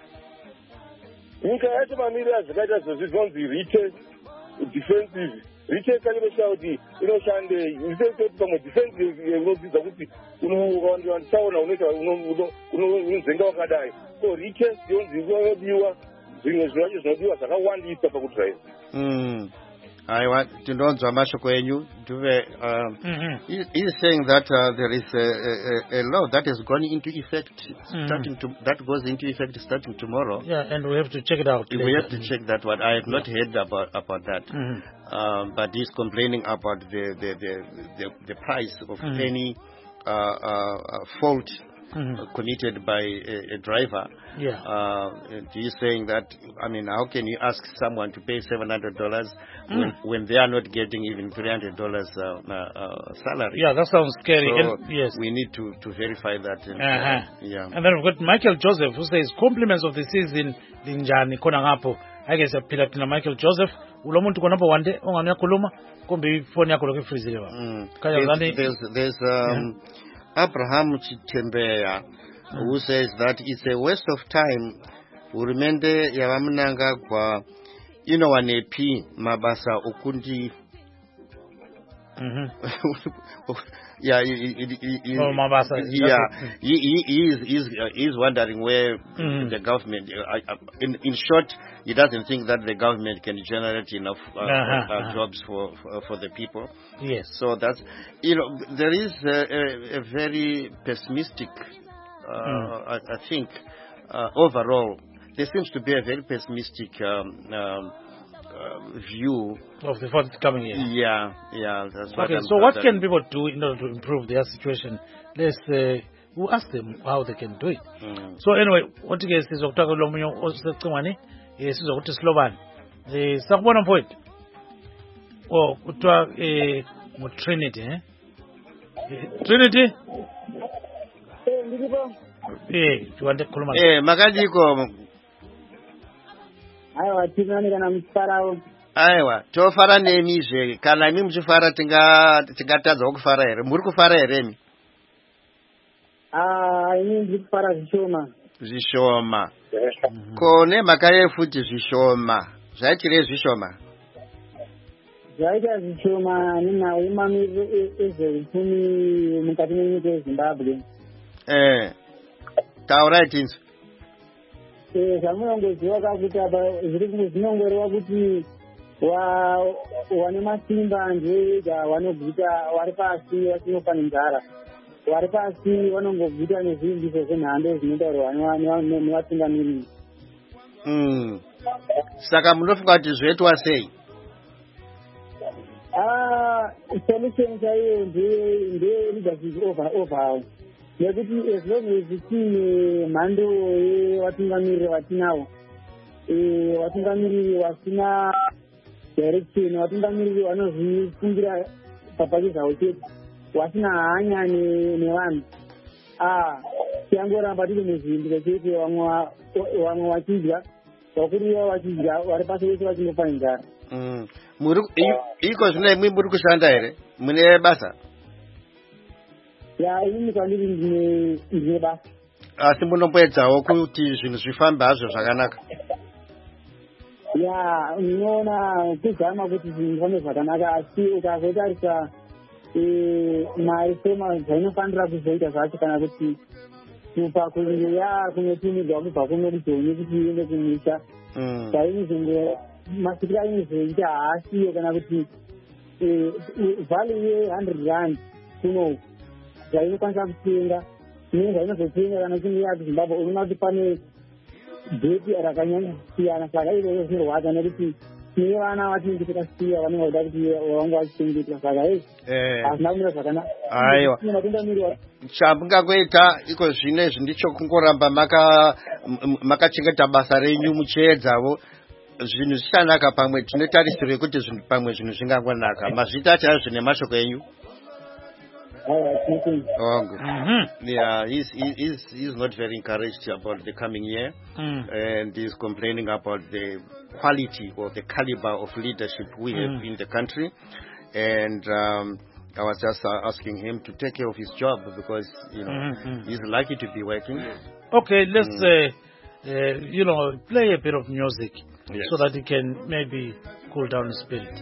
S8: Nyika yacho mamiriro azvakaita zvozvi zvinonzi rite defensive. Rite kachinoshaya kuti inoshandei. Isekuti pamwe defensive unodzidza kuti unowandisaona unoita unonzenga wakadai. So rite yonzi inodiwa zvimwe zvinhu zvinodiwa zvakawandisa pakudrive.
S2: Mm. I tinonzwa mashoko enyu Duve um,
S1: Mm-hmm.
S2: he, he is saying that uh, there is a, a, a law that has gone into effect starting
S1: Mm.
S2: to that goes into effect starting tomorrow.
S1: Yeah, and we have to check it out.
S2: We
S1: later.
S2: have to check that one. I have not heard about about that.
S1: Mm-hmm.
S2: Um, but he's complaining about the the the, the, the price of
S1: Mm-hmm.
S2: any uh, uh, fault
S1: Mm-hmm.
S2: committed by a, a driver.
S1: Yeah.
S2: Uh, and he's saying that, I mean, how can you ask someone to pay seven hundred dollars
S1: Mm.
S2: when, when they are not getting even three hundred dollars uh, uh, uh, salary?
S1: Yeah, that sounds scary.
S2: So
S1: And, yes.
S2: we need to, to verify that. And,
S1: Uh-huh.
S2: yeah.
S1: And then we've got Michael Joseph who says compliments of the season linjani khona ngapho. Ake siyaphila thina Michael Joseph ulo muntu khona wande ongani yakhuluma kumbe ifoni yakho lokho ifreezile baba.
S2: Mm.
S1: Kaya
S2: There's,
S1: ngani
S2: there's, there's um, Abraham Chitembeya who says that it's a waste of time urumende yavamunanga kwa inowanepi mabasa okundi.
S1: Mhm.
S2: Yeah, he, he, he, he,
S1: Oh, Mabasa.
S2: yeah, he, he, he is he's, uh, he's wondering where
S1: Mhm.
S2: the government. Uh, uh, in in short, he doesn't think that the government can generate enough uh,
S1: Uh-huh,
S2: uh,
S1: uh-huh.
S2: jobs for, for for the people.
S1: Yes.
S2: So that's, you know, there is a, a, a very pessimistic. Uh,
S1: Mm.
S2: I, I think uh, overall there seems to be a very pessimistic um, um, uh, view
S1: Of the forthcoming year.
S2: Yeah, yeah. That's what
S1: Okay,
S2: I'm
S1: so what
S2: that-
S1: can people do in order to improve their situation? Let's uh, we'll ask them how they can do it.
S2: Mm.
S1: So anyway, what you guys is okutaka lo munye osecingwane sizokuthi silobani. Eh sakubona mfowethu. Oh, kuthiwa eh ngo Trinity eh? Eh, Trinity?
S5: Eh ndilipo.
S1: Eh, tuande kukhuluma.
S2: Eh, makadiko.
S5: Aiwa tinani kana msarao.
S2: Aiwa, tofara nemi zve. Kana imi muchifara tinga tingatadza kufara here. Muri kufara here mi?
S5: Ah, ini ndiri kupara zvishoma.
S2: Zvishoma. Kone mhaka yefuti zvishoma. Zvaitirei zvishoma?
S5: Zvaita zvishoma nenhau mamiriro ezveupfumi mukati menyika yeZimbabwe.
S2: Eh. Taurai tinzwi.
S5: Eh, zvamunongoziva kakuti apa zviri kunge zvinongoreva kuti wane masimba ndevega vanobvita vari pasi vachinofa nenzara. Vari pasi vanongobvita nezvimbiso zvenhando zvinotaurwa nevatungamiriri.
S2: Mm. Saka munofunga kuti zvoitwa sei?
S5: Ah, solution chaiyo ndeye leadership overall. Nekuti as long as tiine mhando yevatungamiriri vatinavo, vatungamiriri vasina direction, vatungamiriri vanozvifungira papake zvavo chete, vasina hanya nevanhu. Ah, tiangoramba tiri muzvimbiro chete, vamwe vachidya, vakuru vavo vachidya, vari pasi vese vachingofa nenzara.
S2: Iko zvino imwe muri kushanda here? Mune basa?
S5: Ya, ini kwandiri ndine basa.
S2: Asi munomboedzawo kuti zvinhu zvifambe hazvo zvakanaka?
S5: Ya, unoona kuzama kuti zvinhu zvifambe zvakanaka, asi ukazotarisa mari sema zvainofanira kuzoita zvacho kana kuti pakunge ya kunotumidzwa kubva kuno kujoni kuti iende kumisha. Zvainozonge masikira inozoita haasiyo kana kuti value ye-hundred rand kuno zvainokwanisa kutenga zvimwe zvainozotenga kana uchinge yakuzimbabwe unoona kuti pane bheti rakanyanya kusiyana. Saka izvozvo zvinorwadza nekuti tine vana vatinenge takasiya vanenge vachida kuti vanga vachichengetwa. Saka ei hazvina kumira zvakanaka.
S2: Aiwa, chamungakuita iko zvinezvi ndicho kungoramba makachengeta basa renyu muchiedzavo. Zvinhu zvichanaka pamwe tinotarisirwe kuti pamwe zvinhu zvingangonaka. Mazvita chaizvo nemashoko enyu.
S5: Oh, good.
S2: Mm-hmm. Yeah, he's, he's, he's not very encouraged about the coming year. Mm. And he's complaining about the quality or the caliber of leadership we mm. have in the country. And um, I was just uh, asking him to take care of his job because, you know, mm-hmm. he's lucky to be working.
S1: Okay, let's, mm. uh, uh, you know, play a bit of music
S2: yes.
S1: so that he can maybe cool down his spirit.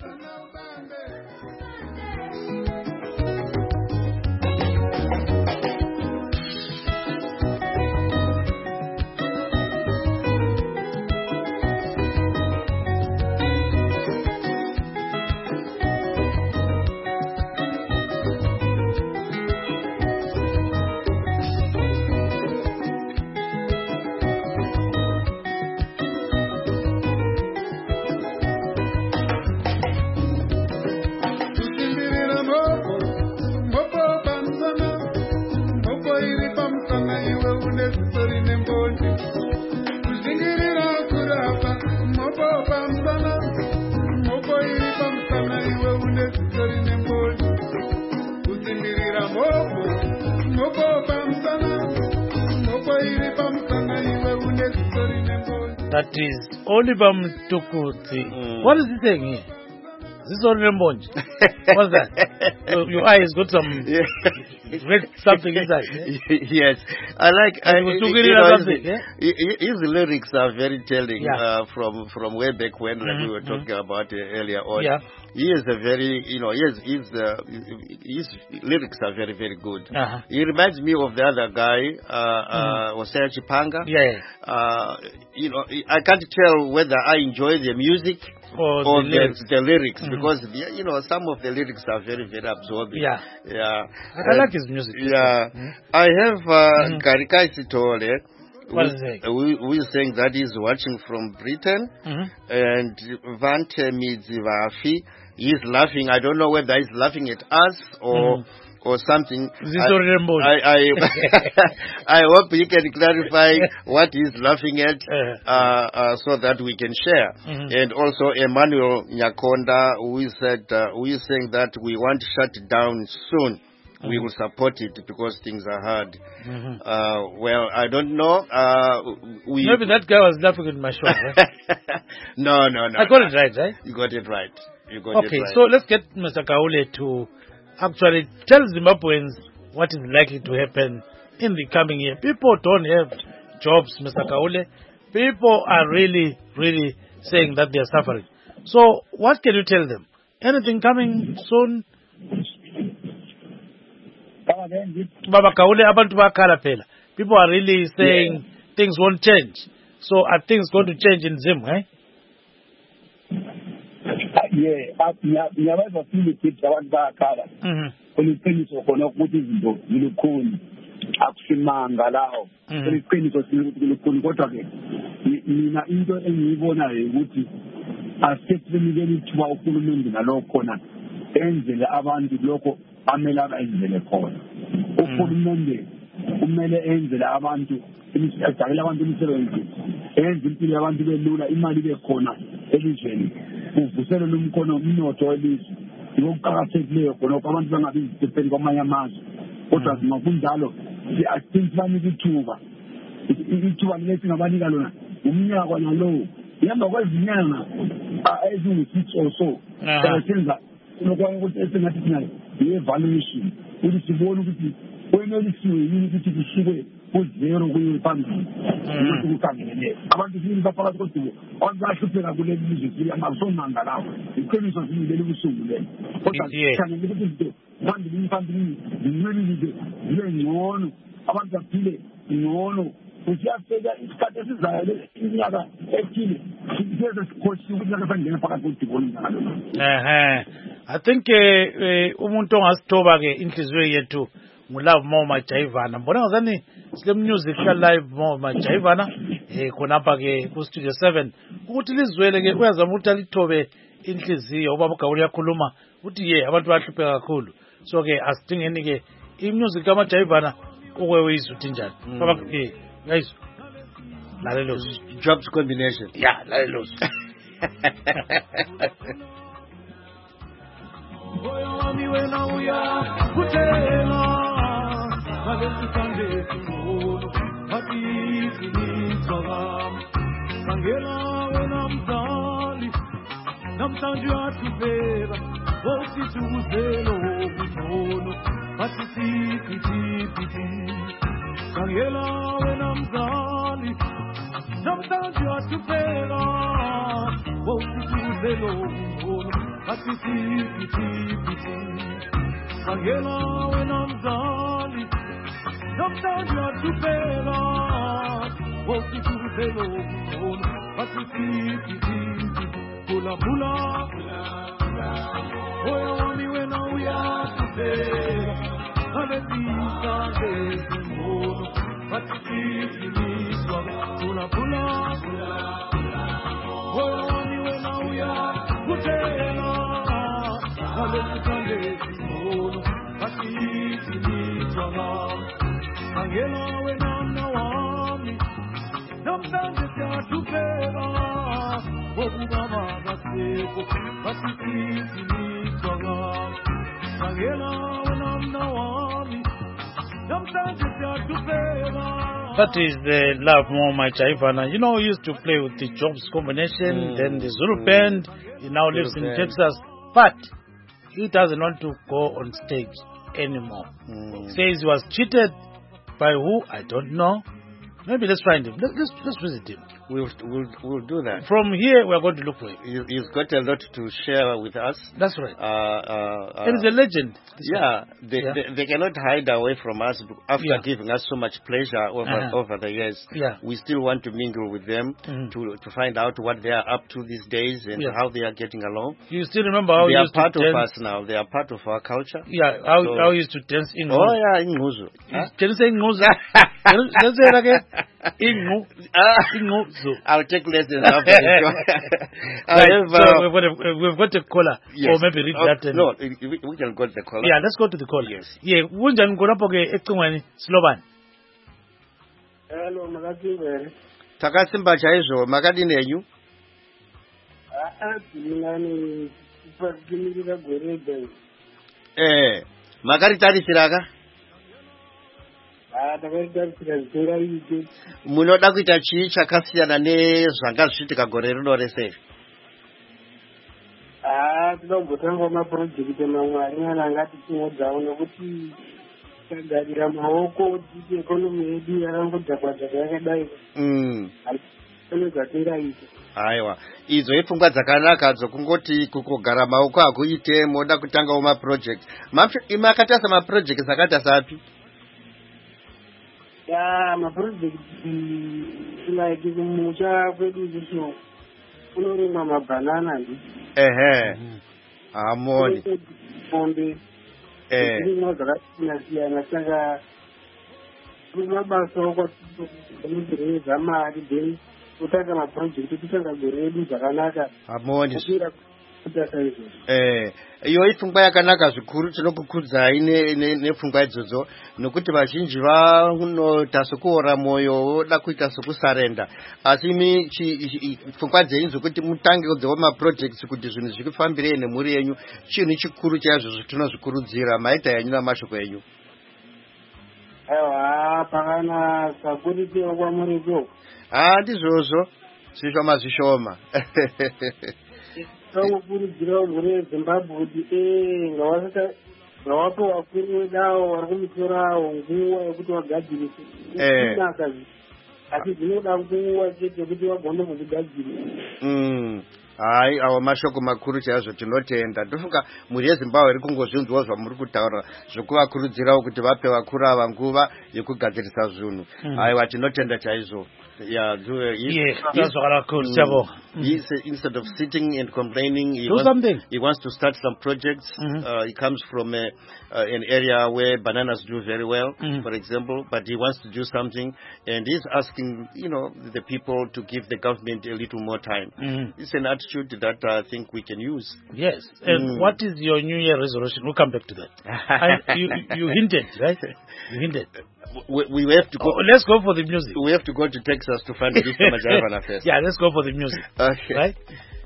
S1: That is Oliver Mtukudzi. Mm. What is he saying here? Is this Oliver Mbonji? What's that? your, your eyes got some read something inside. Yeah?
S2: Yes, I like. I,
S1: you
S2: you
S1: know,
S2: his,
S1: yeah?
S2: his lyrics are very telling.
S1: Yeah.
S2: Uh, from from way back when, like mm-hmm. we were talking mm-hmm. about uh, earlier on.
S1: Yeah.
S2: He is a very, you know, his his uh, his lyrics are very very good. Uh-huh. He reminds me of the other guy, uh, mm-hmm. uh, Hosea Chipanga.
S1: Yeah.
S2: Uh, you know, I can't tell whether I enjoy the music.
S1: Or,
S2: or
S1: the,
S2: the
S1: lyrics,
S2: the lyrics
S1: mm-hmm.
S2: because the, you know some of the lyrics are very very absorbing.
S1: Yeah,
S2: yeah.
S1: I, I like his music.
S2: Yeah,
S1: mm-hmm.
S2: I have uh, Garikai mm-hmm. Sitole,
S1: what is it?
S2: who, who is saying that he's watching from Britain, mm-hmm. and Vante Midzivafi, he's laughing. I don't know whether he's laughing at us or. Mm-hmm. Or something. I, I, I hope you can clarify what he's laughing at, uh, uh, so that we can share. Mm-hmm. And also Emmanuel Nyakonda, who is said, uh, who is saying that we want to shut it down soon. Mm-hmm. We will support it because things are hard. Mm-hmm. Uh, well, I don't know. Uh, we
S1: Maybe that guy was laughing at my show. Right?
S2: no, no, no.
S1: I got it right, right?
S2: You got it right. You got
S1: okay,
S2: it right.
S1: So let's get Mister Kaule to actually tell Zimbabweans what is likely to happen in the coming year. People don't have jobs, Mister Kaule. People are really, really saying that they are suffering. So what can you tell them? Anything coming soon? Baba Kaule, abantu bakhala phela. People are really saying yeah. things won't change. So are things going to change in Zim, eh?
S5: Yeah, ngiyabazwa Philip abantu bakhala. Mhm. Kuliqiniso khona ukuthi izinto zilukhuni. Akusimanga lawo. Kuliqiniso ukuthi kulikhuni kodwa ke mina into engiyibonayo ukuthi asekunikeni ithuba uhulumende nalokho khona enzele abantu lokho amele abenzele khona. Uhulumende kumele enzele abantu imidakela abantu imisebenzi enze impilo yabantu belula imali bekhona elizweni uvuselele umkhono umnotho welizwe ngokuqhakathekileyo khona abantu bangabi depend kwamanye amazwe kodwa kunjalo siyasintshanisa ithuba ithuba lethi ngabanika lona umnyaka nalowo yamba kwezinyanga ezingu-six senza ukuthi esingathi thina yi-evaluation ukuthi sibone ukuthi kwenelisiwe yini ukuthi kusuke kuzero kuye phambili ukuthi kukhangelele abantu sini baphakathi kodumo abantu bahlupheka kuleli lizwe siyamazomanga lawo iqiniso zimilele kusungulele kodwa sikhangele ukuthi izinto phambili phambili zimele zibe ngcono abantu baphile ngcono usiyafika isikhathi esizayo iminyaka ethile siyeze sikhosi ukuthi nakasangena phakathi kodumo njalo.
S1: Ehe, I think umuntu ongasithoba ke inhliziyo yethu ngulove more Majaivana. Mbona ngazani sile music ka live more Majaivana eh khonapha ke ku studio seven ukuthi lizwele ke uyazama ukuthi alithobe inhliziyo ubaba uGawule yakhuluma uthi ye abantu bahlupheka kakhulu. So ke asidingeni ke imusic ka Majaivana okwewizwe uthi njani. Baba eh guys lalelo
S2: jobs combination.
S1: Yeah, lalelo.
S9: Boyami wena uya kutela Kalesu kande kumono Hati nitsalam Sangela wena mzali Namsanju atubera Wosi tuzelo kumono Hati titi titi Sangela wena mzali Namsanju atubera Wosi tuzelo kumono Hati titi titi Sangela wena mzali Namsanju atubera Wosi tuzelo kumono Hati titi titi Pula pula Oya wami wena uya kutera Hane tisa desi mono Hati titi niswa Pula pula Oya wami wena uya kutera Hane tisa desi mono Hati titi niswa Angela wena mna wami Namsanje tia tupera Wokugama gaseko Hati titi niswa Angela wena mna wami Namsanje tia tupera.
S1: That is the Love More Majaivana. You know, he used to play with the Jobs combination, mm. then the Zulu band. He now Zulu lives in band. Texas, but he doesn't want to go on stage anymore. Mm. Says he was cheated by who? I don't know. Maybe let's find him. Let's let's, let's visit him.
S2: We'll, we'll we'll do that.
S1: From here, we're going to look for him.
S2: He, he's got a lot to share with us.
S1: That's right.
S2: Uh, uh, uh,
S1: and he's a legend.
S2: Yeah, they, yeah. They, they cannot hide away from us after
S1: yeah.
S2: giving us so much pleasure over uh-huh. over the years.
S1: Yeah.
S2: We still want to mingle with them mm-hmm. to to find out what they are up to these days and yeah. how they are getting along.
S1: You still remember how
S2: they
S1: you
S2: are
S1: used
S2: part
S1: to
S2: of
S1: dance?
S2: us now. They are part of our culture.
S1: Yeah, how
S2: so,
S1: how you used to dance in
S2: Oh yeah, in Nguzu.
S1: Huh? Can you say Nguzu? Can you say it again? In Nguzu.
S2: I'll take lessons after the show.
S1: Right, have, uh, so we've got a, we've got a caller.
S2: Yes.
S1: Or maybe read
S2: oh,
S1: that. And
S2: no, we, we can go to the caller.
S1: Yeah, let's go to the caller.
S2: Yes.
S1: Yeah, unjani ngolapho ke ecingweni Sloban.
S10: Hello, makati.
S2: Takasimba chaizo makati nenyu.
S10: Ah, ndingani pakimira gorebe.
S2: Eh, makati tari siraka?
S10: Ah, takaita kutsira ite.
S2: Munoda kuita chii chakasiyana nezvanga zvichiitika gore rino rese?
S10: Ah, tinobotanga maproject mamwe anyana angati tinodzawo nokuti tagarira maoko kuti ekonomi yedu yarangodhakwadhaka yakadai
S2: Mm.
S10: pane zvatingaita.
S2: Aiwa, idzo ipfungwa dzakanaka dzokungoti kukugara maoko akuite moda kutangawo maproject. Makatasa maproject akatasa api?
S10: Ya maprojekti like kumusha kwedu izvo kunorimwa mabhanana ndi.
S2: Ehe. Amoni.
S10: Pombe.
S2: Eh.
S10: Zvirimwa zvakasiyana siyana saka mabasa okwatiza mari then kutanga maprojekti kutanga gore redu zvakanaka.
S2: Amoni.
S10: Kutasa izvo.
S2: Eh, iyo ipfungwa yakanaka zvikuru tinokukudzai nepfungwa idzodzo nokuti vazhinji vanotasa kuora mwoyo voda kuita sokusarenda asi imi pfungwa dzenyu dzokuti mutange kudzewo maprojects kuti zvinhu zvikufambirei nemhuri yenyu chinhu chikuru chaizvo zvatinozvikurudzira maita yanyu namashoko enyu.
S10: Aiwa pakanaka kuritewo kwamuriko.
S2: Ah, ndizvozvo zvishoma zvishoma.
S10: Tinokurudzira mhuri yeZimbabwe kuti eh ngawasaka ngawapo vakuru vedawo vari kumutorawo nguva yekuti vagadzirise inaka asi zvinoda nguva chete kuti vagone kuzvigadzirisa.
S2: Hai, awa mashoko makuru chaizvo tinotenda. Ndofunga mhuri yeZimbabwe iri kungozvinzwawo zvamuri kutaura zvokuvakurudzirawo kuti vape vakuru ava nguva yekugadzirisa zvinhu. Aiwa, tinotenda chaizvo. Yeah, do uh, he,
S1: yeah, that's what I could say.
S2: He instead of sitting and complaining, he
S1: do
S2: wants,
S1: something.
S2: He wants to start some projects.
S1: Mm-hmm.
S2: Uh, he comes from a, uh, an area where bananas do very well,
S1: mm-hmm.
S2: for example, but he wants to do something, and he's asking, you know, the people to give the government a little more time.
S1: Mm-hmm.
S2: It's an attitude that I think we can use.
S1: Yes. And mm. what is your New Year resolution? We'll come back to that. I, you, you hinted, right? You hinted.
S2: We, we have to go.
S1: Oh, let's go for the music.
S2: We have to go to Texas to find Mister Majaivana first.
S1: Yeah, let's go for the music.
S2: Okay.
S1: Right?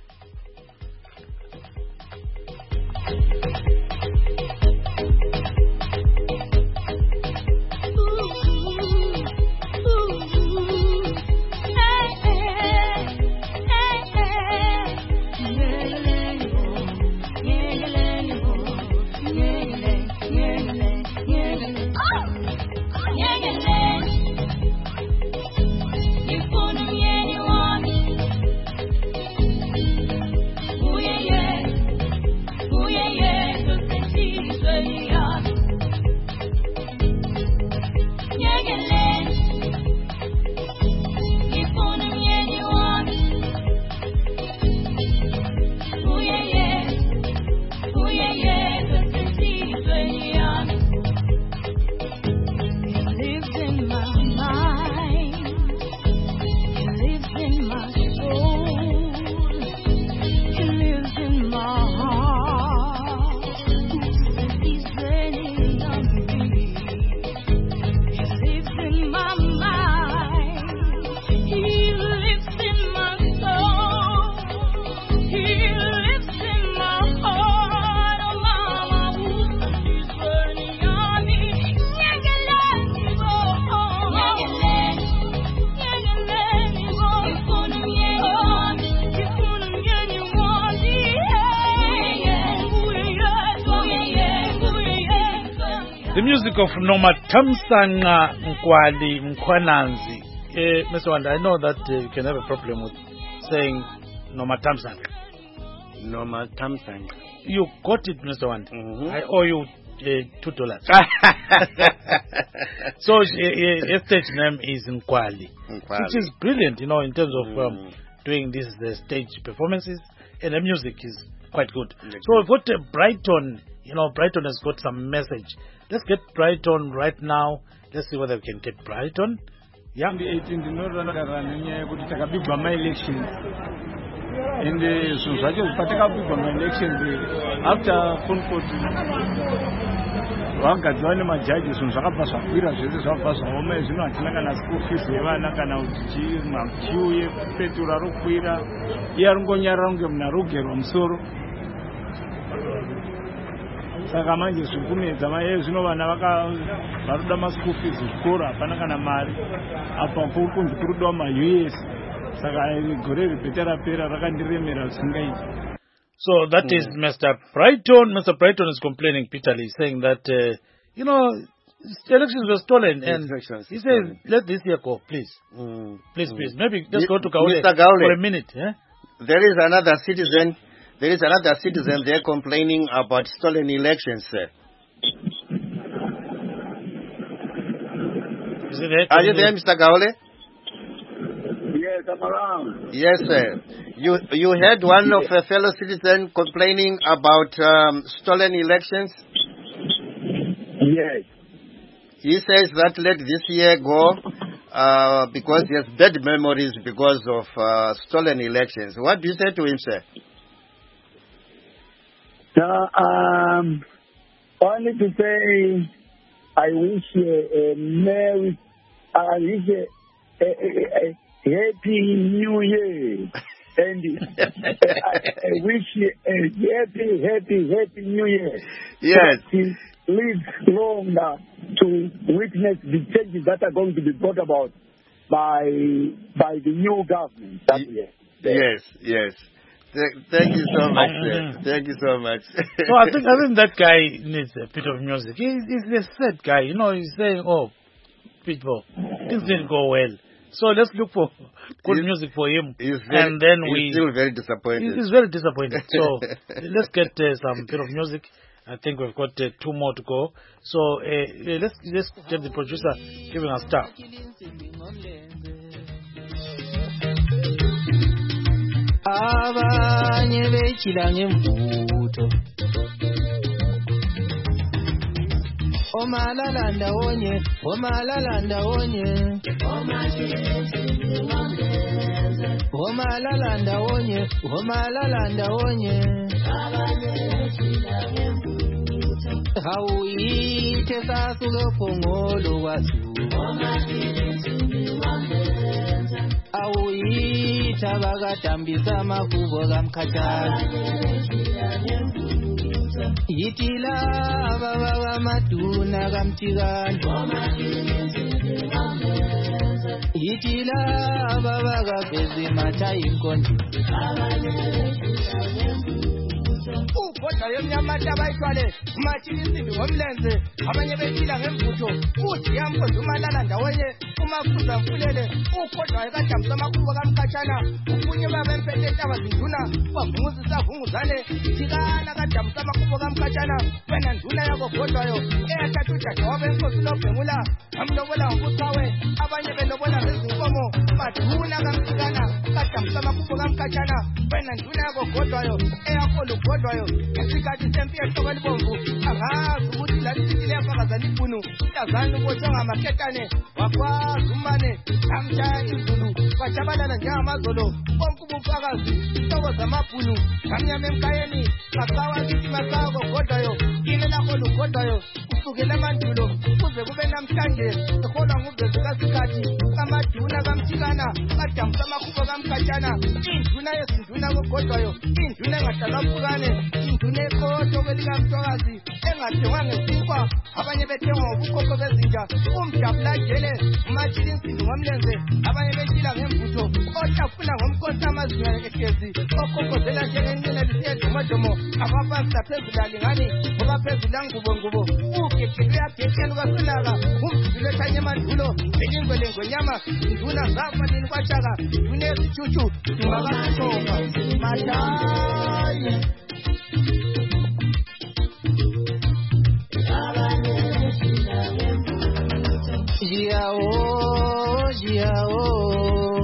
S1: The music of Nomatamsanga Nkwali Mkwananzi. Uh, Mister Wanda, I know that uh, you can have a problem with saying Nomatamsanga.
S2: Nomatamsanga.
S1: You got it, Mister Wanda.
S2: Mm-hmm.
S1: I owe you uh, two dollars. So, uh, uh, stage name is Nkwali,
S2: Nkwali,
S1: which is brilliant, you know, in terms of
S2: mm.
S1: um, doing these the stage performances, and the music is quite good.
S2: Mm-hmm.
S1: So we've got uh, Brighton. You know, Brighton has got some message. Let's get Brighton right now. Let's see whether we can get Brighton. Yeah.
S3: twenty eighteen, kuti takabigwa ma-elections. And so zvacho patakabigwa ma-elections after phone court vagadzwa nemajaji zvinhu zvakabva zvakwira zvese zvabva zvaoma zvino hatina kana school fees yevana kana kuti makiu yepetura rokwira iye aringonyarara kunge munhu arogerwa musoro. Saka manje zvikunedza maye zvino vana varoda ma-school fees zvikoro hapana kana mari apa kuri kunzi kurudiwa ma-U S saka gore ribheta rapera rakandiremera zvisingaiti.
S1: So that mm. is Mister Brighton. Mister Brighton is complaining bitterly, saying that, uh, you know, elections were stolen,
S2: The
S1: and
S2: elections
S1: he
S2: stolen.
S1: says, let this year go, please.
S2: Mm,
S1: Please,
S2: mm.
S1: please. Maybe let's
S2: Mi-
S1: go to Gaule,
S2: Mister Gaule.
S1: for a minute. Eh?
S2: There is another citizen. There is another citizen there complaining about stolen elections, sir.
S1: Is it there?
S2: Are you there, Mister Gaule?
S5: Yes, I'm around.
S2: Yes, sir. You you heard one of a fellow citizen complaining about um, stolen elections.
S5: Yes.
S2: He says that let this year go uh, because he has bad memories because of uh, stolen elections. What do you say to him, sir?
S5: Uh, um, only to say, I wish a, a merry, I wish a, a, a, a happy New Year, and uh, I, I wish a happy, happy, happy New Year.
S2: Yes.
S5: That he lives longer to witness the changes that are going to be brought about by by the new government. That year.
S2: Yes, yes. Th- Thank you so much, sir. Thank you so much.
S1: So I think I think that guy needs a bit of music. He, he's a sad guy, you know. He's saying, "Oh, people, things didn't go well." So let's look for good
S2: He's-
S1: music for him,
S2: He's very,
S1: and then
S2: he's
S1: we.
S2: still very disappointed.
S1: He's very disappointed. So let's get uh, some bit of music. I think we've got uh, two more to go. So uh, uh, let's let's get the producer giving us stuff.
S11: Abanye bechila ngemvuto Omalala ndawonye Omalala ndawonye Omalala ndawonye Omalala ndawonye Hauite sasulo pongolo wasu Auita bagatambisa makubo gamkhathazi Yitila baba bamaduna kamthikana Yitila baba gavezi matha inkonzo Ukhodla yomnyamata bayithwale umathile insimbi ngomlenze abanye bethila ngemvutho uthi yamkhonza umalala ndawonye umafuza mfulele ukhodla ekadamsa amakhubo kamkhatshana ubunye babempethe entaba zinduna bavunguzisa vunguzane thikana kadamsa amakhubo kamkhatshana wena nduna yabo godwayo eyathatha udade wabenkosi lobhengula amlobola ngokuchawe abanye belobola ngezinkomo maduna kamthikana kadamsa amakhubo kamkhatshana wena nduna yabo godwayo eyakhona ugodwayo ngesikhathi sempi ehlobo libomvu angazi ukuthi lalithile yafakazana ibhunu mntazana ubotshwa ngamaketane wakwazi umbane amtshaya izulu bajabalala njengamazolo bonke ubufakazi inhlobo zamabhunu ngamnyama emkayeni makawa kithi makawa kogodwayo kine lakho lugodwayo kusukela emandulo kuze kube namhlanje eholwa nguvezi kasikhathi amaduna kamthikana kadamsa amakhubo kamkhatshana induna yesinduna kogodwayo induna engahlalaphukane induna ekhoto kwelikamntokazi engathengwa ngesinkwa abanye bethengwa ngobukhokho bezinja umjabulajele umathile insimbi ngomlenze abanye bethila ngemvutho otafuna ngomkhosi amazinga ehlezi okhokhophela njengenqina lisiyedomodomo abafansa phezulu alingani ngoba phezulu angubongubo ugegele uyagekela ukasinaka umzulu ethanye emandulo elingwele ngonyama induna zafa nini kwatshaka nduna ezitshutshu dungakasithoka matayi Jiao, Jiao,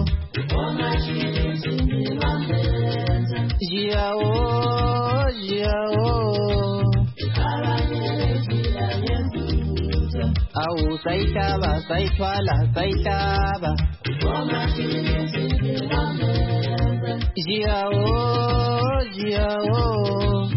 S11: Jiao, Jiao, Au saitaba, saitwala, saitaba, Jiao, Jiao.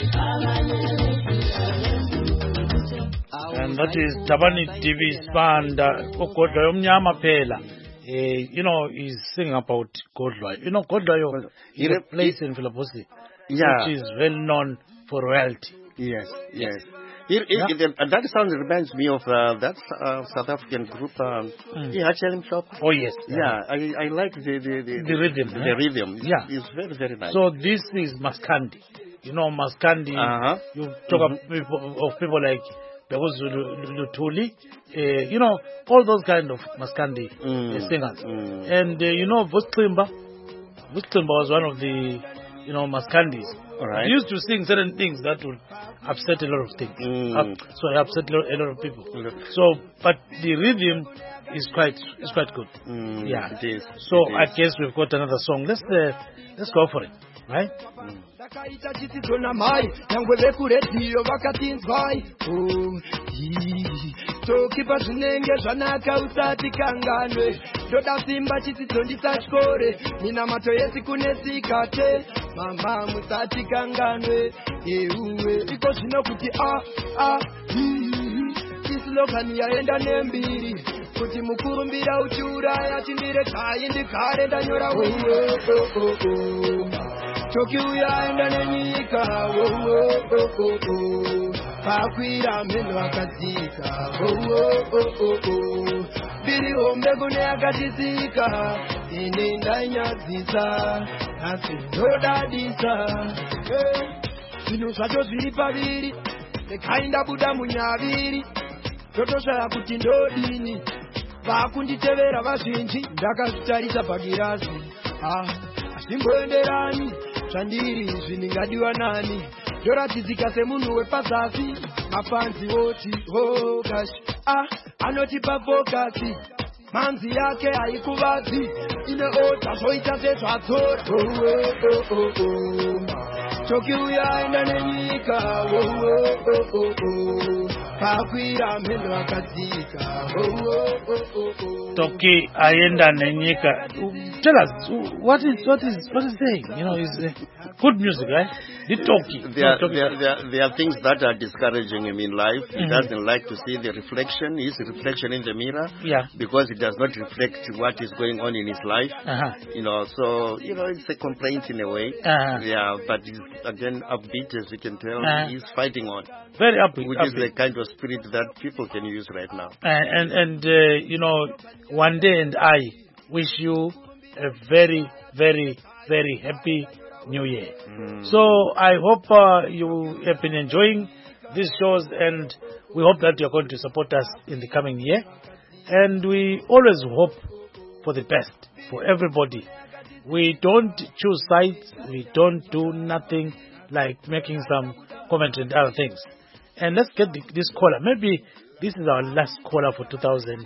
S1: And that is Tabani T V's band, Godloy Omnyama Phela. Uh, you know, he's singing about Godloy. You know, Godloy is a place in Philadelphia,
S2: Yeah.
S1: which is well known for royalty.
S2: Yes, yes. It, it, it, uh, that sound reminds me of uh, that uh, South African group, um,
S1: Mm.
S2: yeah, Chelm Shop.
S1: Oh, yes.
S2: Yeah, I, I like the the, the,
S1: The rhythm,
S2: The
S1: eh?
S2: rhythm. It's,
S1: Yeah.
S2: it's very, very nice.
S1: So this is Maskandi. You know, Maskandi,
S2: Uh-huh.
S1: you talk
S2: Mhm.
S1: of, people, of people like Bekuzulu Lutuli, uh, you know, all those kind of Maskandi
S2: Mm.
S1: uh, singers.
S2: Mm.
S1: And, uh, you know, Vusklimba, Vusklimba was one of the, you know, Maskandis.
S2: All right.
S1: He used to sing certain things that would upset a lot of things.
S2: Mm.
S1: Up, sorry, upset a lot, a lot of people.
S2: Okay.
S1: So, but the rhythm is quite is quite good.
S2: Mm,
S1: Yeah.
S2: it is.
S1: So
S2: It
S1: I
S2: is.
S1: guess we've got another song. Let's uh, let's go for it, right?
S11: Takaita chitidzo namai nyangwe vekuredhiyo vakatinzwai Oh, ii. tokipa zvinenge zvanaka usati kanganwe ndoda simba chitidzo ndisachikore minamato yesiku nesikate mama musati kanganwe euwe iko zvino kuti a a ii. islogani yaenda nembiri kuti mukurumbira uchiuraya chindire tai ndigare ndanyora oh, oh, oh, oh. Toki uyaenda nenyika oh, oh, oh, oh, oh. Pakwira meno akadzika oh, oh, oh, oh, oh. Biri hombe kune akatizika ine ndainyadzisa asi ndodadisa zvinhu zvacho zviri paviri nekai ndabuda munyaviri totoshaya kuti ndodini vakunditevera vazhinji ndakazvitarisa pagirazi ah, azvimboenderani zvandiri izvi ndingadiwa nani ndoratizika semunhu wepazasi mafanzi oti oh gosh ah, anotipa fokasi manzi yake haikuvadzi ine ota zvoita sezvadzora oh, oh, oh, oh. toki uyaenda nenyika oh, oh, oh, oh. pakwira mhendo akadzika oh, oh, oh, oh.
S1: Toki aenda nenyika. Tell us what is what is what is saying? You know, is uh, good music, right? The Toki.
S2: There,
S1: Toki.
S2: there, there, there are things that are discouraging him in life. He
S1: Mhm.
S2: doesn't like to see the reflection, his reflection in the mirror,
S1: Yeah.
S2: because it does not reflect what is going on in his life.
S1: Uh-huh.
S2: You know, so, you know, it's a complaint in a way.
S1: Uh-huh.
S2: Yeah, but he's, again, upbeat, as you can tell.
S1: Uh-huh.
S2: He's fighting on.
S1: Very upbeat.
S2: Which is
S1: upbeat.
S2: the kind of spirit that people can use right now.
S1: And and, and uh, you know, one day and I wish you a very, very, very happy New Year.
S2: Mm.
S1: So I hope uh, you have been enjoying these shows, and we hope that you're going to support us in the coming year. And we always hope for the best for everybody. We don't choose sides. We don't do nothing like making some comment and other things. And let's get the, this caller. Maybe this is our last caller for two thousand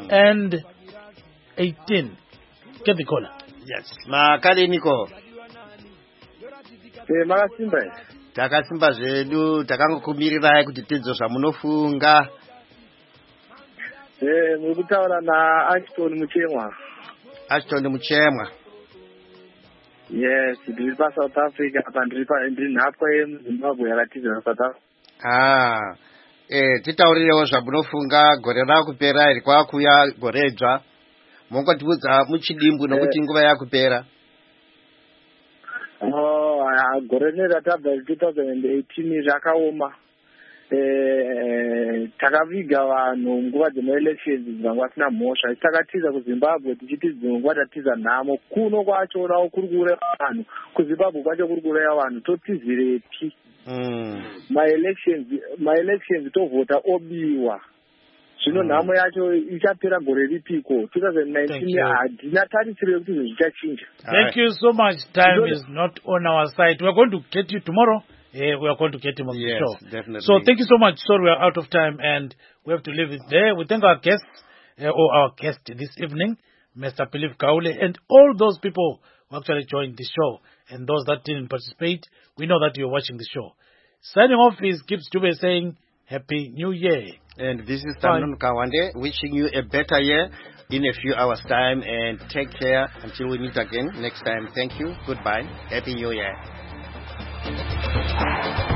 S1: eighteen. Get the caller.
S2: Yes. Makali Niko.
S5: Eh, makasimba ere.
S2: Takasimba zvedu, takangokumirirai kuti tidzo zvamunofunga.
S5: Eh, muri kutaura na Ashton Muchemwa.
S2: Ashton Muchemwa.
S5: Yes, ndiri pa South Africa apa ndiri pa ndiri nhapwa yemuZimbabwe yakatiza South Africa.
S2: Ah. Eh, titaurirewo zvamunofunga gore rakupera iri kwakuya gore dzva. Mungotibudza muchidimbu nokuti nguva yakupera.
S5: Oh, gore neratabva two thousand eighteen rakaoma. Eh, takaviga vanhu nguva dzemaelections dzanga vasina mhosva. Takatiza kuZimbabwe tichiti nguva tatiza nhamo. Kuno kwacho rawo kuri kuuraya vanhu. KuZimbabwe kwacho kuri kuuraya vanhu. Totizirepi.
S2: Mm.
S5: Maelections, maelections tovhota obiwa. Zvino nhamo yacho ichapera gore ripiko twenty nineteen hadina tarisiro yekuti zvinhu zvichachinja.
S1: Thank you so much. Time is not on our side. We are going to get you tomorrow. Uh, we are going to get him on
S2: Yes,
S1: the show.
S2: definitely.
S1: So thank you so much. Sorry, we are out of time and we have to leave it there. We thank our guests, uh, or our guest this evening, Mister Philip Kaule, and all those people who actually joined the show, and those that didn't participate. We know that you're watching the show. Signing off is Gibbs Dube saying, Happy New Year.
S2: And this is Tanon Kawande wishing you a better year in a few hours' time, and take care until we meet again next time. Thank you. Goodbye. Happy New Year.